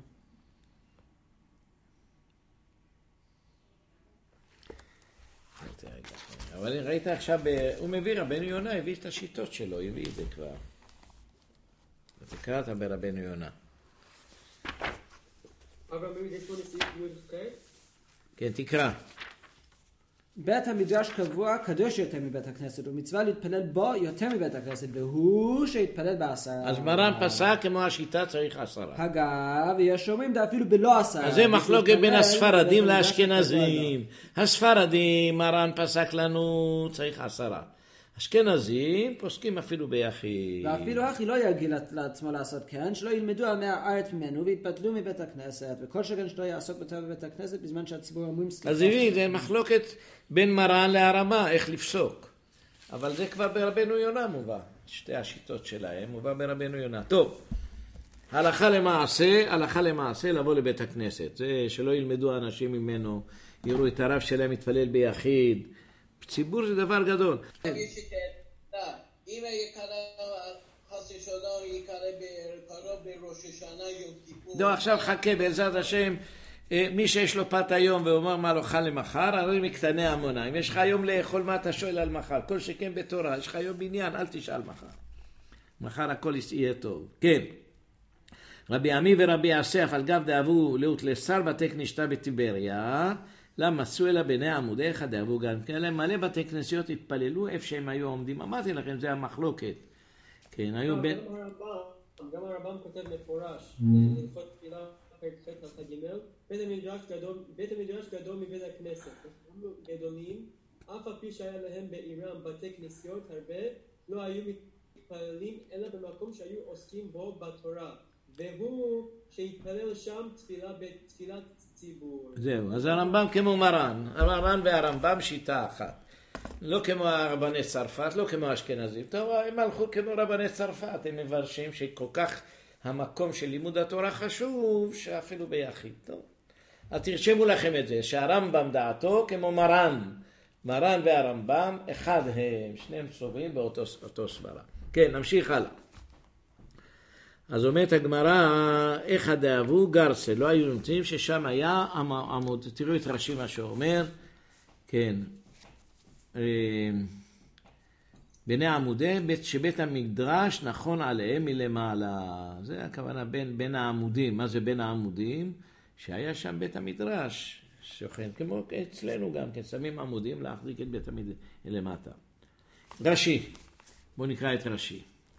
אבל ראית עכשיו, הוא מביא רבנו יונה, הביא את השיטות שלו, הביא את זה כבר. אתה קראת ברבנו יונה. אבל מביא את סעיף י"ח? כן, תקרא. בית המדרש קבוע קדוש יותר מבית הכנסת, ומצווה להתפלל בו יותר מבית הכנסת, והוא שהתפלל ב10. אז מרן פסק כמו השיטה צריך 10. אגב, יש אומרים דה אפילו בלא 10. אז זה מחלוקת בין הספרדים לאשכנזים. הספרדים, מרן פסק לנו צריך 10. אשכנזים פוסקים אפילו ביחיד. ואפילו אחי לא ירגיל לעצמו לעשות כן, שלא ילמדו על הארץ ממנו והתפתלו מבית הכנסת, וכל שכן שלא יעסוק בתורה בבית הכנסת בזמן שהציבור אומרים סליחה. אז זה מחלוקת בין מרן להרמה, איך לפסוק. אבל זה כבר ברבנו יונה מובא. שתי השיטות שלהם מובא ברבנו יונה. טוב, הלכה למעשה לבוא לבית הכנסת. זה שלא ילמדו אנשים ממנו, יראו את הרב שלהם מתפלל ביחיד. ציבור זה דבר גדול. אם חס ושלום יקרא בראש השנה יום כיפור. לא, עכשיו חכה, בעזרת השם, מי שיש לו פת היום ואומר מה לאכל למחר, הרי מקטני המונה. אם יש לך היום לאכול, מה אתה שואל על מחר? כל שכן בתורה, יש לך היום בניין, אל תשאל מחר. מחר הכל יהיה טוב. כן. רבי עמי ורבי אסף על גב דאבו לאות לשר בתי כנשתה בטיבריה, למה עשו אלא בני עמודי אחד דאבו גם כאלה, מלא בתי כנסיות התפללו איפה שהם היו עומדים. אמרתי לכם, זה המחלוקת. כן, היו בין... גם הרמב"ם כותב מפורש, הלכות תפילה פרק ח' הלכה ג', בית המדרש גדול מבית הכנסת. גדולים, אף על פי שהיה להם בעירם בתי כנסיות הרבה, לא היו מתפללים אלא במקום שהיו עוסקים בו בתורה. והוא שהתפלל שם תפילת ציבור. זהו, אז הרמב"ם כמו מרן והרמב"ם שיטה אחת. לא כמו רבני צרפת, לא כמו אשכנזים. טוב, הם הלכו כמו רבני צרפת, הם מברשים שכל כך המקום של לימוד התורה חשוב, שאפילו ביחיד. טוב. אז תרשמו לכם את זה, שהרמב"ם דעתו כמו מרן והרמב"ם, אחד הם, שניהם סוברים באותו סברה. כן, נמשיך הלאה. אז אומרת הגמרא, איך הדאבו גרסה, לא היו נמצאים ששם היה עמוד, תראו את רש"י מה שאומר, כן, בני עמודי, שבית המדרש נכון עליהם מלמעלה, זה הכוונה בין העמודים, מה זה בין העמודים? שהיה שם בית המדרש, שוכן, כמו אצלנו גם, כן, שמים עמודים להחזיק את בית המדרש למטה. רש"י, בואו נקרא את רש"י.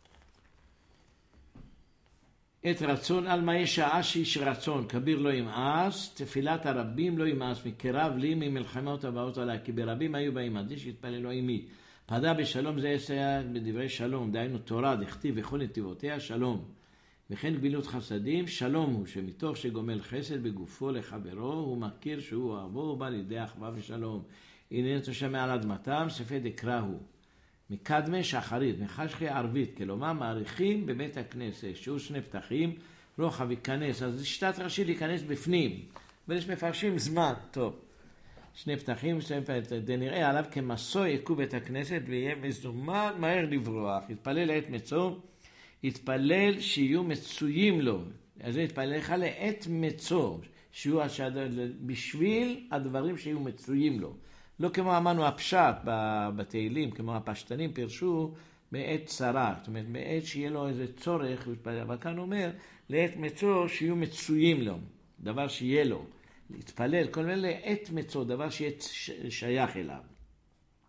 את רצון על מה יש שעה שיש רצון, כביר לא ימאס, תפילת הרבים לא ימאס, מקרב לי ממלחמות הבאות עליי, כי ברבים היו באים עדי שהתפללו עמי. פדה בשלום זה יסע בדברי שלום, דהיינו תורה, דכתיב וכל נתיבותיה שלום. וכן גמילות חסדים, שלום הוא, שמתוך שגומל חסד בגופו לחברו, הוא מכיר שהוא אוהבו, הוא בא לידי אחווה ושלום. הנה תושמע על אדמתם, ספי דקרא הוא. מקדמי שחרית, מחשכי ערבית, כלומר מעריכים בבית הכנסת, שהוא 2 פתחים, רוחב ייכנס, אז שיטת רש"י להיכנס בפנים, ויש מפרשים זמן, טוב. 2 פתחים, נראה עליו כמסוע יקו בית הכנסת, ויהיה מזומן מהר לברוח, יתפלל לעת מצוא, יתפלל שיהיו מצויים לו, אז יתפלל לך לעת מצוא, שיהיו בשביל הדברים שיהיו מצויים לו. לא כמו אמרנו הפשט בתהילים, כמו הפשטנים פרשו בעת צרה, זאת אומרת בעת שיהיה לו איזה צורך, אבל כאן אומר לעת מצוא שיהיו מצויים לו, דבר שיהיה לו, להתפלל, כל מיני לעת מצוא, דבר שיהיה שייך אליו.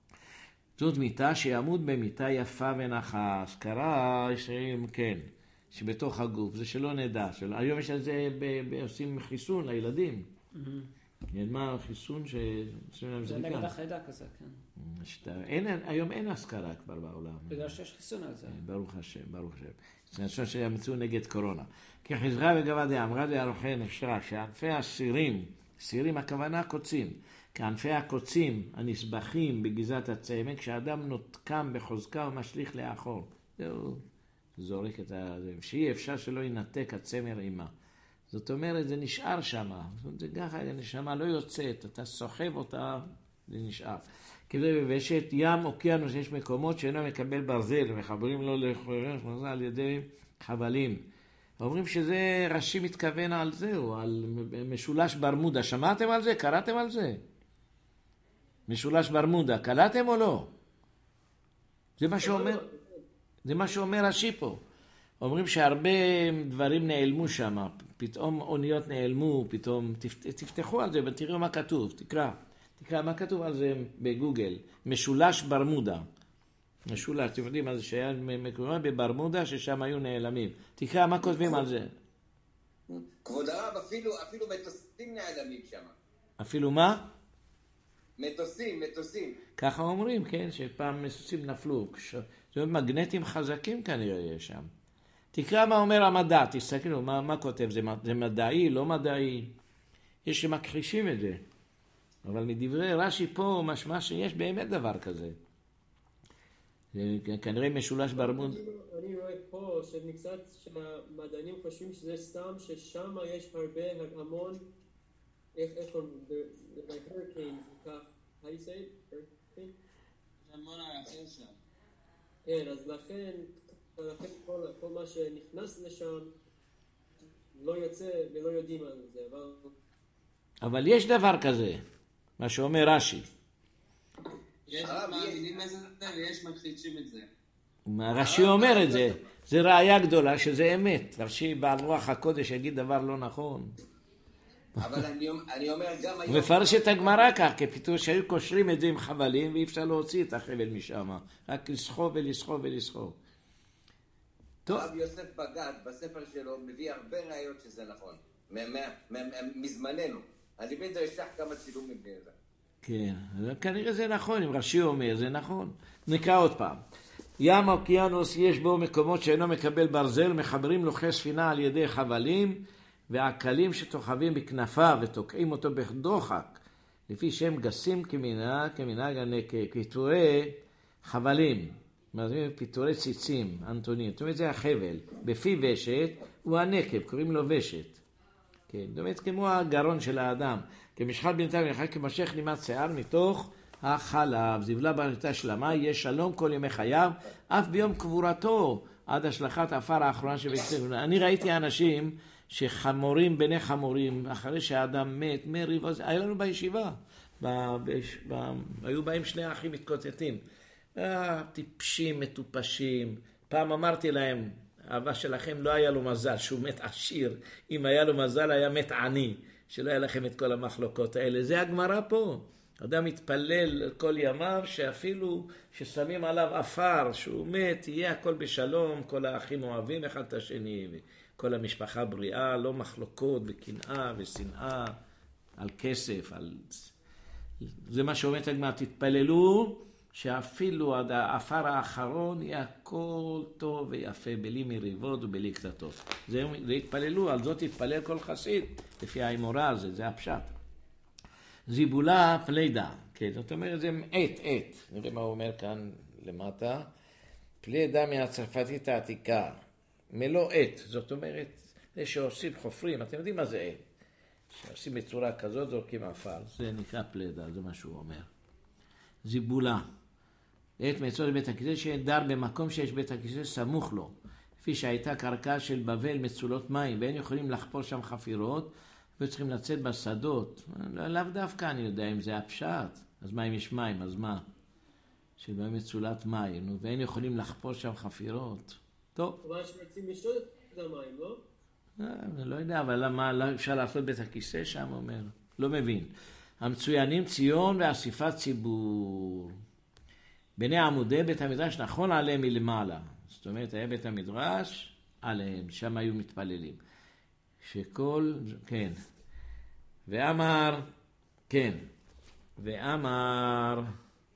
זאת מיטה שיעמוד במיטה יפה ונחה, הזכרה, כן, שבתוך הגוף, זה שלא נדע. היום יש על זה, עושים חיסון לילדים. מה החיסון שעושים להם זריקה? זה נגד החיידק כזה, כן. היום אין אזכרה כבר בעולם. בגלל שיש חיסון על זה. ברוך השם, ברוך השם. זה נשמע שימצאו נגד קורונה. כי חזרה וגבה דה, אמרה דה הרוחי נפשרה, שענפי הסירים, סירים הכוונה קוצים, כענפי הקוצים הנסבכים בגזת הצמק, כשאדם נותקם בחוזקה ומשליך לאחור. זהו, זורק את זה, שאי אפשר שלא ינתק הצמר עימה. זאת אומרת, זה נשאר שם. זה ככה, הנשמה לא יוצאת, אתה סוחב אותה, זה נשאר. כדי בבשת ים אוקיינוס יש מקומות שאינו מקבל ברזל, מחברים לו לחורש על ידי חבלים. אומרים שזה רש"י מתכוון על זהו, על משולש ברמודה. שמעתם על זה? קראתם על זה? משולש ברמודה, קראתם או לא? זה מה שאומר רש"י פה. אומרים שהרבה דברים נעלמו שם, פתאום אוניות נעלמו, פתאום תפתחו על זה ותראו מה כתוב, תקרא מה כתוב על זה בגוגל, משולש ברמודה. משולש, אתם יודעים מה זה שהיה מקומה בברמודה ששם היו נעלמים. תקרא מה כותבים על זה. כבוד הרב, אפילו מטוסים נעלמים שם. אפילו מה? מטוסים. ככה אומרים, כן, שפעם מטוסים נפלו. זאת אומרת, מגנטים חזקים כנראה יש שם. תקרא מה אומר המדע, תסתכלו, מה כותב, זה מדעי, לא מדעי. יש שמכחישים את זה. אבל מדברי רש"י פה משמע שיש באמת דבר כזה. זה כנראה משולש ברמוד. אני רואה פה שמקצת שהמדענים חושבים שזה סתם ששם יש הרבה המון, איך אומרים, בהרקין, כך, how you say it? Hurricane? המון ערכים שם. כן, אז לכן כל מה שנכנס לשם לא יוצא ולא יודעים על זה, אבל יש דבר כזה, מה שאומר רש"י. יש מאמינים את זה ויש מכחישים את זה. רש"י אומר את זה, זה ראיה גדולה שזה אמת. רש"י בעל רוח הקודש יגיד דבר לא נכון. אבל אני אומר גם היום... הוא מפרש את הגמרא כך, כפתאום שהיו קושרים את זה עם חבלים ואי אפשר להוציא את החבל משם, רק לסחוב ולסחוב ולסחוב. הרב יוסף בגד בספר שלו מביא הרבה ראיות שזה נכון, מזמננו. אני בטח אשלח כמה צילומים בזה. כן, כנראה זה נכון, אם רש"י אומר, זה נכון. נקרא עוד פעם. ים אוקיינוס יש בו מקומות שאינו מקבל ברזל, מחברים לו ספינה על ידי חבלים, והעקלים שתוחבים בכנפיו ותוקעים אותו בדוחק, לפי שם גסים כמנהג הנקה, פיטורי חבלים, פיטורי ציצים, אנטונים, זאת אומרת זה החבל, בפי ושת הוא הנקב, קוראים לו ושת. כן, זאת אומרת כמו הגרון של האדם, כמשחל בינתיים יחד כמשך נימת שיער מתוך החלב, זבלה בריתה שלמה, יש שלום כל ימי חייו, אף ביום קבורתו, עד השלכת האפר האחרונה שבקצב. אני ראיתי אנשים שחמורים בני חמורים, אחרי שהאדם מת, מריב, היה לנו בישיבה, היו בהם שני אחים מתקוטטים, טיפשים, מטופשים. פעם אמרתי להם, האבא שלכם לא היה לו מזל שהוא מת עשיר, אם היה לו מזל היה מת עני, שלא היה לכם את כל המחלוקות האלה. זה הגמרא פה. אדם מתפלל כל ימיו שאפילו ששמים עליו אפר, שהוא מת, יהיה הכל בשלום, כל האחים אוהבים אחד את השני, וכל המשפחה בריאה, לא מחלוקות וקנאה ושנאה על כסף. זה מה שאומרת הגמרא, תתפללו שאפילו עד האפר האחרון יהיה הכל טוב ויפה, בלי מריבות ובלי קטטות. זה התפללו, על זאת התפלל כל חסיד, לפי האמורה הזה, זה הפשט. זיבולה פלידה, כן, זאת אומרת זה עת, נראה מה הוא אומר כאן למטה, פלידה מהצרפתית העתיקה, מלוא עת, זאת אומרת, זה שעושים חופרים, אתם יודעים מה זה עת, שעושים בצורה כזאת, זורקים אפר, זה נקרא פלידה, זה מה שהוא אומר. זיבולה, עת מצוות בית הכיסא שדר במקום שיש בית הכיסא סמוך לו, לפי שהייתה קרקע של בבל מצולות מים, ואין יכולים לחפור שם חפירות, וצריכים לצאת בשדות. לאו דווקא אני יודע אם זה הפשט. אז מה אם יש מים? אז מה? שבהם מצולת מים, ואין יכולים לחפור שם חפירות. טוב. אבל שרצים לשתות את המים, לא? אני לא יודע, אבל למה אפשר לעשות בית הכיסא שם, אומר? לא מבין. המצוינים ציון ואסיפת ציבור. בני עמודי בית המדרש נכון עליהם מלמעלה. זאת אומרת, היה בית המדרש עליהם, שם היו מתפללים. שכל, כן. ואמר, כן. ואמר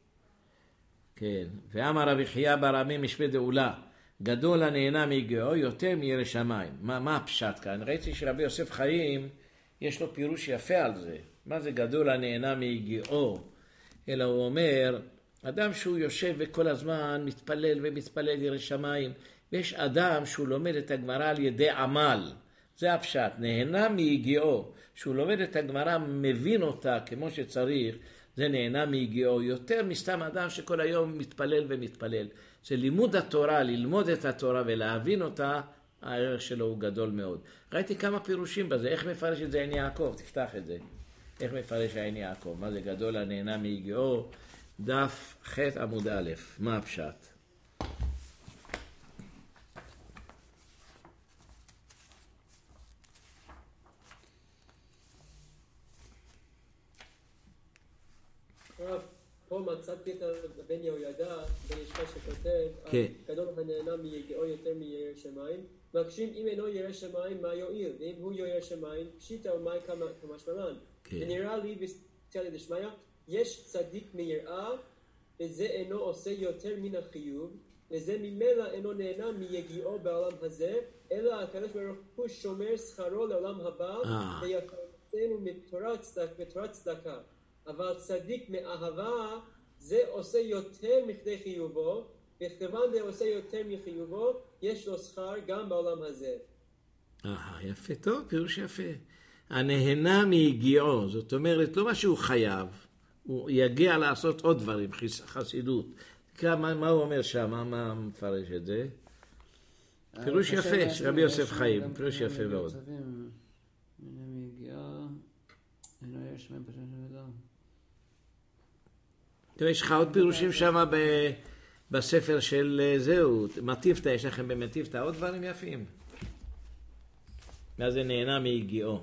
רבי חייא בר עמי משפי דעולה, גדול הנהנה מיגיעו יותר מירא שמיים. מה הפשט כאן? ראיתי שרבי יוסף חיים יש לו פירוש יפה על זה. מה זה גדול הנהנה מיגיעו? אלא הוא אומר, אדם שהוא יושב וכל הזמן מתפלל ומתפלל ירא שמיים, ויש אדם שהוא לומד את הגמרא על ידי עמל. זה הפשט, נהנה מיגיעו. שהוא לומד את הגמרא, מבין אותה כמו שצריך, זה נהנה מיגיעו יותר מסתם אדם שכל היום מתפלל ומתפלל. זה לימוד התורה, ללמוד את התורה ולהבין אותה, הערך שלו הוא גדול מאוד. ראיתי כמה פירושים בזה, איך מפרש את זה עין יעקב? תפתח את זה. איך מפרש עין יעקב? מה זה גדול הנהנה מיגיעו? דף ח' עמוד א', מה הפשט? פה מצאתי את בן יהוידע, בן ישמעאל שכותב, גדול הנהנה מיגיעו יותר מירא שמיים. מקשים אם אינו ירא שמיים מה יועיל, ואם הוא ירא שמיים פשיטא ומאי כמשמען. ונראה לי בסייעתא דשמיא, יש צדיק מיראה, וזה אינו עושה יותר מן החיוב, וזה ממילא אינו נהנה מיגיעו בעולם הזה, אלא הקדוש ברוך הוא שומר שכרו לעולם הבא, ויפרנסנו מתורת צדקה. אבל צדיק מאהבה זה עושה יותר מכדי חיובו, וכיוון זה עושה יותר מחיובו, יש לו שכר גם בעולם הזה. יפה, טוב, פירוש יפה. הנהנה מיגיעו, זאת אומרת, לא מה שהוא חייב, הוא יגיע לעשות עוד דברים, חסידות. מה הוא אומר שם, מה מפרש את זה? פירוש יפה, רבי יוסף חיים, פירוש יפה מאוד. יש לך עוד פירושים שם בספר של זהו, מטיפתא, יש לכם במטיפתא עוד דברים יפים. מה זה נהנה מיגיעו?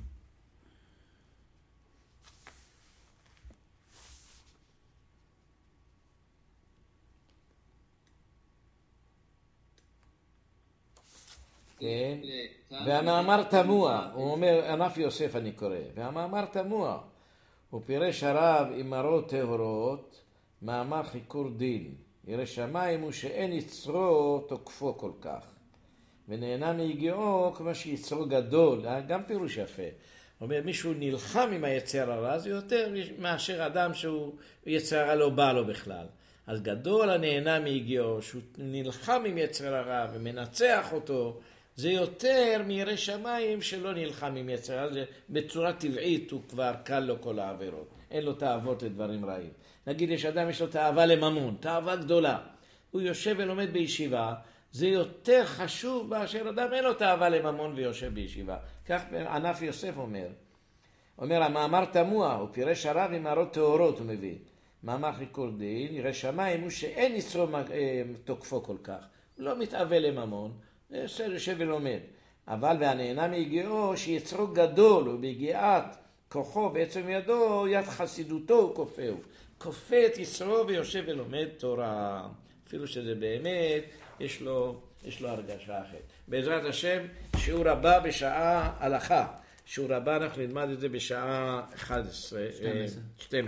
כן, והמאמר תמוה, הוא אומר, ענף יוסף אני קורא, והמאמר תמוה, הוא פירש הרב אמרות טהורות, מאמר חיקור דין, ירא שמיים הוא שאין יצרו תוקפו כל כך, ונהנה מיגיעו כמו שיצרו גדול, גם פירוש יפה. הוא אומר, מישהו נלחם עם היצר הרע, זה יותר מאשר אדם שהוא יצר הרע לא בא לו בכלל. אז גדול הנהנה מיגיעו, שהוא נלחם עם יצר הרע ומנצח אותו, זה יותר מירא שמיים שלא נלחם עם יצר הרע, בצורה טבעית הוא כבר קל לו כל העבירות, אין לו תאוות לדברים רעים. נגיד יש אדם יש לו תאווה לממון, תאווה גדולה, הוא יושב ולומד בישיבה, זה יותר חשוב באשר אדם אין לו תאווה לממון ויושב בישיבה. כך ענף יוסף אומר המאמר תמוה, הוא פירש הרב עם אמרות טהורות, הוא מביא. מאמר חיקור דין, ירא שמיים הוא שאין יצרו תוקפו כל כך, הוא לא מתאווה לממון, יושב ולומד. אבל והנהנה מיגיעו שיצרו גדול, וביגיעת כוחו בעצם ידו, יד חסידותו הוא כופהו. כופה את יצרו ויושב ולומד תורה. אפילו שזה באמת, יש לו הרגשה אחרת. בעזרת השם, שיעור הבא בשעה הלכה. שיעור הבא אנחנו נלמד את זה בשעה 11, 12.